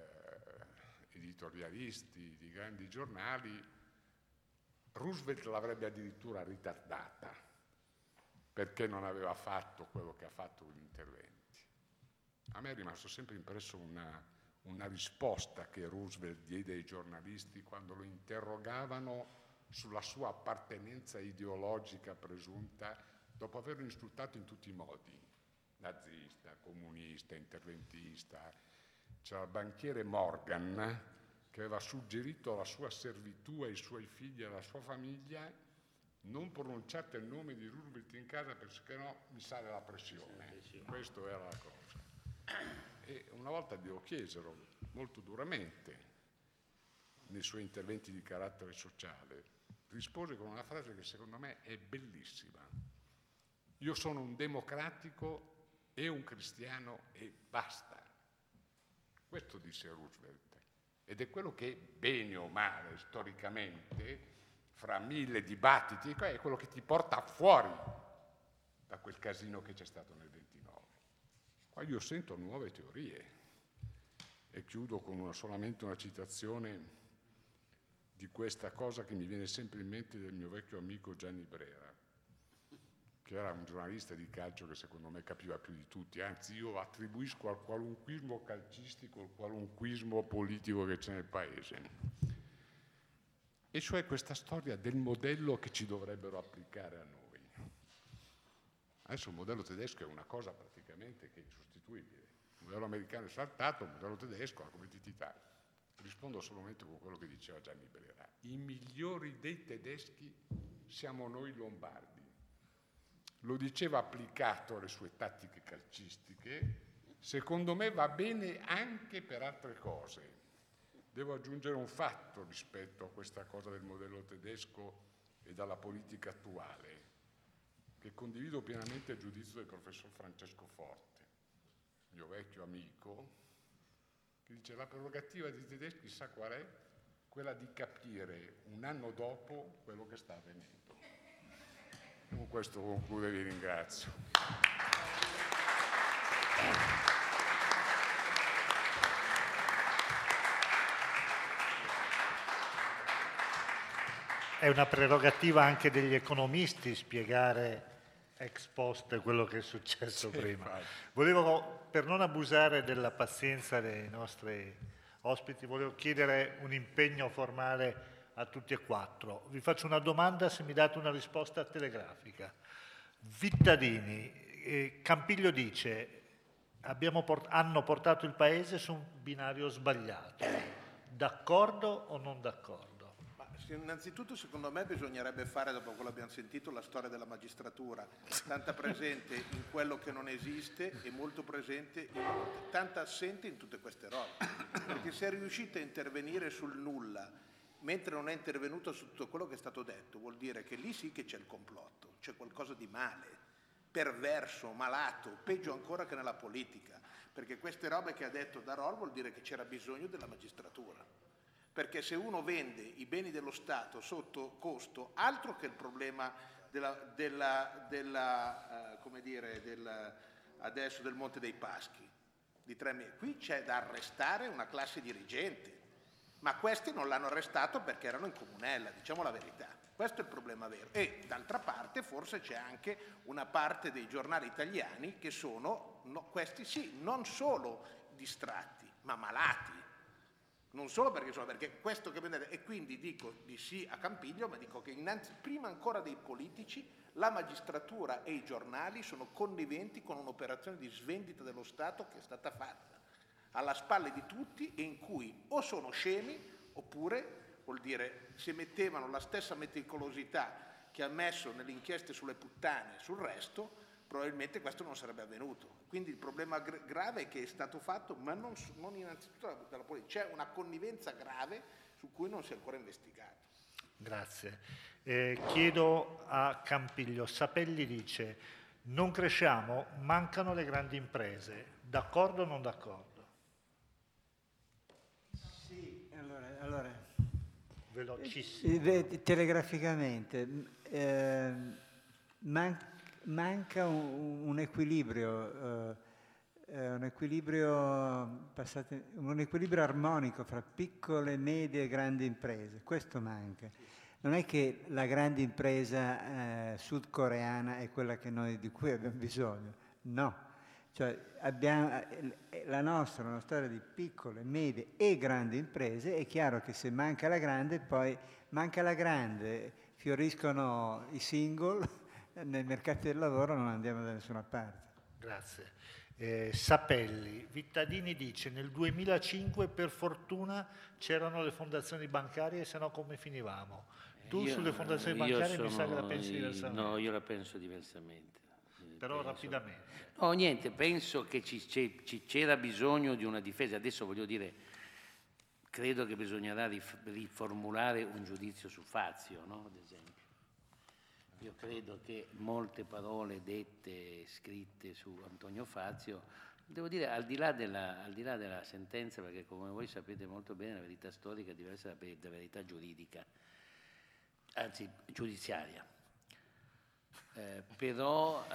E: editorialisti di grandi giornali, Roosevelt l'avrebbe addirittura ritardata perché non aveva fatto quello che ha fatto con gli interventi. A me è rimasto sempre impresso una risposta che Roosevelt diede ai giornalisti quando lo interrogavano sulla sua appartenenza ideologica presunta, dopo averlo insultato in tutti i modi, nazista, comunista, interventista. C'era il banchiere Morgan che aveva suggerito la sua servitù ai suoi figli e alla sua famiglia: non pronunciate il nome di Roosevelt in casa perché no mi sale la pressione. Questo era la cosa. E una volta glielo chiesero molto duramente nei suoi interventi di carattere sociale. Rispose con una frase che secondo me è bellissima: io sono un democratico e un cristiano e basta. Questo disse Roosevelt, ed è quello che, bene o male, storicamente, fra mille dibattiti, è quello che ti porta fuori da quel casino che c'è stato nel 29. Qua io sento nuove teorie e chiudo con solamente una citazione di questa cosa che mi viene sempre in mente del mio vecchio amico Gianni Brera, che era un giornalista di calcio che secondo me capiva più di tutti, anzi io attribuisco al qualunquismo calcistico il qualunquismo politico che c'è nel paese. E cioè questa storia del modello che ci dovrebbero applicare a noi. Adesso il modello tedesco è una cosa praticamente che è insostituibile. Il modello americano è saltato, il modello tedesco ha competitività. Rispondo solamente con quello che diceva Gianni Brera. I migliori dei tedeschi siamo noi lombardi. Lo diceva applicato alle sue tattiche calcistiche, secondo me va bene anche per altre cose. Devo aggiungere un fatto rispetto a questa cosa del modello tedesco e dalla politica attuale, che condivido pienamente il giudizio del professor Francesco Forte, mio vecchio amico, che dice: la prerogativa dei tedeschi sa qual è? Quella di capire un anno dopo quello che sta avvenendo. Con questo concludo e vi ringrazio.
C: È una prerogativa anche degli economisti spiegare ex post quello che è successo prima.
E: Infatti.
C: Volevo, per non abusare della pazienza dei nostri ospiti, volevo chiedere un impegno formale a tutti e quattro. Vi faccio una domanda, se mi date una risposta telegrafica. Vittadini, Campiglio dice: hanno portato il paese su un binario sbagliato. D'accordo o non d'accordo?
B: Innanzitutto secondo me bisognerebbe fare, dopo quello che abbiamo sentito, la storia della magistratura, tanta presente in quello che non esiste e molto presente, tanta assente in tutte queste robe, perché se è riuscita a intervenire sul nulla mentre non è intervenuto su tutto quello che è stato detto, vuol dire che lì sì che c'è il complotto, c'è qualcosa di male, perverso, malato, peggio ancora che nella politica, perché queste robe che ha detto Darol vuol dire che c'era bisogno della magistratura. Perché se uno vende i beni dello Stato sotto costo, altro che il problema adesso del Monte dei Paschi, di 3 mesi. Qui c'è da arrestare una classe dirigente, ma questi non l'hanno arrestato perché erano in comunella, diciamo la verità. Questo è il problema vero. E d'altra parte forse c'è anche una parte dei giornali italiani che sono, questi sì, non solo distratti, ma malati. Non solo perché questo che vedete, e quindi dico di sì a Campiglio, ma dico che prima ancora dei politici, la magistratura e i giornali sono conniventi con un'operazione di svendita dello Stato che è stata fatta alla spalle di tutti e in cui o sono scemi oppure, vuol dire, se mettevano la stessa meticolosità che ha messo nelle inchieste sulle puttane e sul resto, probabilmente questo non sarebbe avvenuto. Quindi il problema grave è che è stato fatto, ma non innanzitutto dalla politica. C'è una connivenza grave su cui non si è ancora investigato.
C: Grazie. Chiedo a Campiglio, Sapelli dice, non cresciamo, mancano le grandi imprese. D'accordo o non d'accordo?
D: Sì, allora
C: velocissimo.
D: Telegraficamente, manca un equilibrio, un equilibrio armonico fra piccole, medie e grandi imprese. Questo manca. Non è che la grande impresa sudcoreana è quella di cui abbiamo bisogno, no. Cioè la nostra è una storia di piccole, medie e grandi imprese. È chiaro che se manca la grande, poi manca la grande, fioriscono i single, nei mercati del lavoro non andiamo da nessuna parte.
C: Grazie. Sapelli, Vittadini dice, nel 2005 per fortuna c'erano le fondazioni bancarie, se no come finivamo? Tu sulle fondazioni bancarie mi sa che la pensi diversamente.
A: No, io la penso diversamente.
C: Però rapidamente.
A: No, niente, penso che c'era bisogno di una difesa. Adesso voglio dire, credo che bisognerà riformulare un giudizio su Fazio, no? Ad esempio. Io credo che molte parole dette, scritte su Antonio Fazio, devo dire, al di là della sentenza, perché come voi sapete molto bene la verità storica è diversa dalla verità giuridica, anzi giudiziaria. Però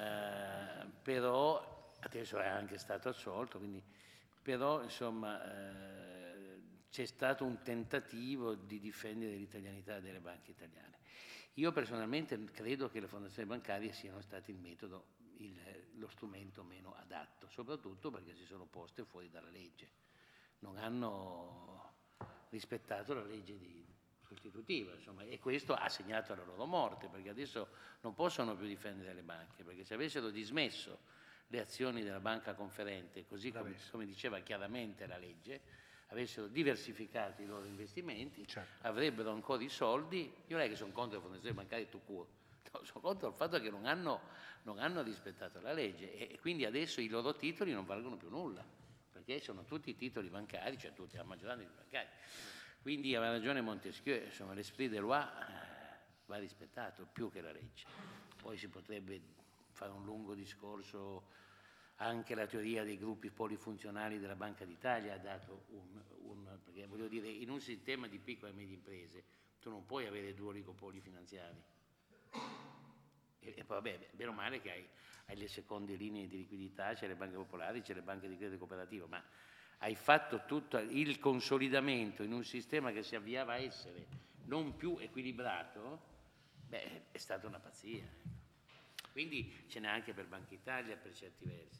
A: adesso è anche stato assolto, quindi, però insomma c'è stato un tentativo di difendere l'italianità delle banche italiane. Io personalmente credo che le fondazioni bancarie siano state il metodo, lo strumento meno adatto, soprattutto perché si sono poste fuori dalla legge, non hanno rispettato la legge sostitutiva, insomma, e questo ha segnato la loro morte, perché adesso non possono più difendere le banche, perché se avessero dismesso le azioni della banca conferente, così come diceva chiaramente la legge, avessero diversificato i loro investimenti, certo, avrebbero ancora i soldi. Io non è che sono contro le fondazioni bancarie tout court, no, sono contro il fatto che non hanno rispettato la legge e quindi adesso i loro titoli non valgono più nulla, perché sono tutti titoli bancari, cioè tutti, la maggioranza dei bancari. Quindi aveva ragione Montesquieu, insomma l'esprit de loi va rispettato più che la legge. Poi si potrebbe fare un lungo discorso, anche la teoria dei gruppi polifunzionali della Banca d'Italia ha dato perché voglio dire, in un sistema di piccole e medie imprese tu non puoi avere 2 oligopoli finanziari. E poi vabbè, bene o male che hai le seconde linee di liquidità, c'è le banche popolari, c'è le banche di credito cooperativo, ma hai fatto tutto il consolidamento in un sistema che si avviava a essere non più equilibrato, è stata una pazzia. Quindi ce n'è anche per Banca Italia per certi versi.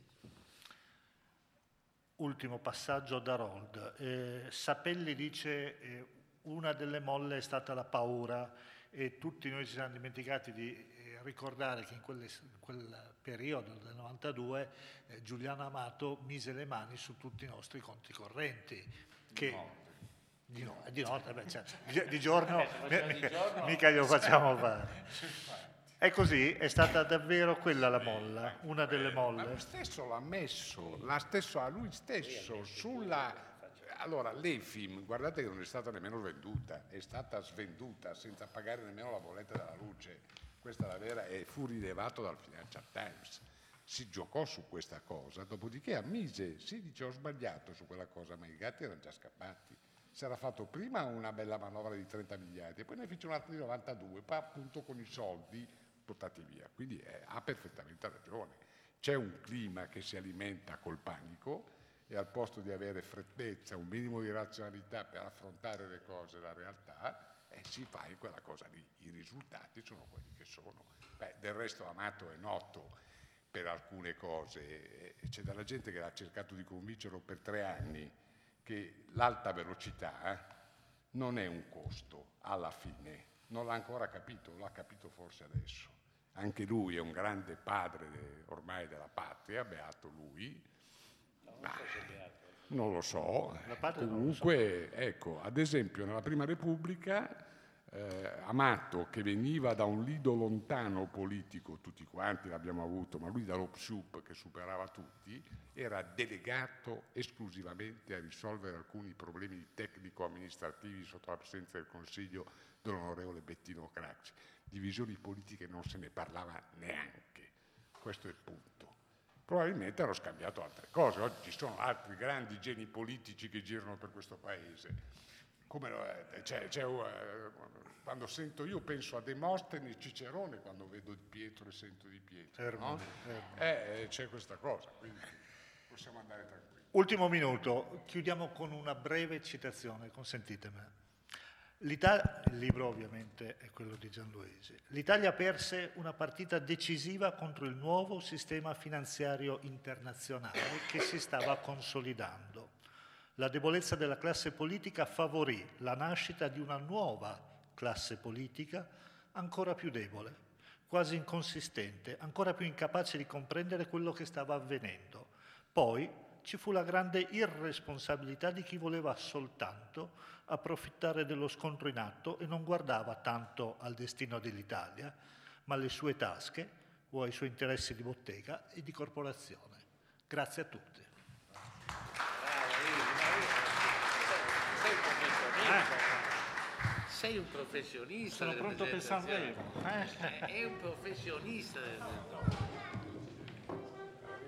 C: Ultimo passaggio da Rold. Sapelli dice una delle molle è stata la paura e tutti noi ci siamo dimenticati di ricordare che in quel periodo del 92 Giuliano Amato mise le mani su tutti i nostri conti correnti. Di notte, cioè, di giorno mica glielo facciamo fare. È così? È stata davvero quella la molla, una delle molle?
E: Ma lui stesso l'ha ammesso, a lui stesso, Allora, l'EFIM, guardate che non è stata nemmeno venduta, è stata svenduta senza pagare nemmeno la bolletta della luce. Questa è la vera, e fu rilevato dal Financial Times. Si giocò su questa cosa, dopodiché ammise, si dice ho sbagliato su quella cosa, ma i gatti erano già scappati. Si era fatto prima una bella manovra di 30 miliardi e poi ne fece un'altra di 92, poi appunto con i soldi portati via. Quindi ha perfettamente ragione. C'è un clima che si alimenta col panico e al posto di avere freddezza, un minimo di razionalità per affrontare le cose, la realtà, si fa in quella cosa lì. I risultati sono quelli che sono. Del resto Amato è noto per alcune cose, c'è della gente che ha cercato di convincerlo per 3 anni che l'alta velocità non è un costo alla fine, non l'ha ancora capito, l'ha capito forse adesso. Anche lui è un grande padre ormai della patria, beato lui, non lo so. Comunque, ecco, ad esempio nella Prima Repubblica Amato, che veniva da un lido lontano politico, tutti quanti l'abbiamo avuto, ma lui dallo PSUP che superava tutti, era delegato esclusivamente a risolvere alcuni problemi tecnico-amministrativi sotto la presenza del Consiglio dell'onorevole Bettino Craxi. Divisioni politiche non se ne parlava neanche, questo è il punto. Probabilmente hanno scambiato altre cose, oggi ci sono altri grandi geni politici che girano per questo paese. Come quando sento, io penso a Demostene e Cicerone quando vedo Di Pietro e sento Di Pietro, no? C'è questa cosa, quindi possiamo andare tranquilli.
C: Ultimo minuto, chiudiamo con una breve citazione, consentitemi. Il libro ovviamente è quello di Gianluigi. L'Italia perse una partita decisiva contro il nuovo sistema finanziario internazionale che si stava consolidando. La debolezza della classe politica favorì la nascita di una nuova classe politica ancora più debole, quasi inconsistente, ancora più incapace di comprendere quello che stava avvenendo. Poi ci fu la grande irresponsabilità di chi voleva soltanto approfittare dello scontro in atto e non guardava tanto al destino dell'Italia, ma alle sue tasche o ai suoi interessi di bottega e di corporazione. Grazie a tutti.
A: Sei un professionista.
C: Sono pronto per Sanremo.
A: È un professionista.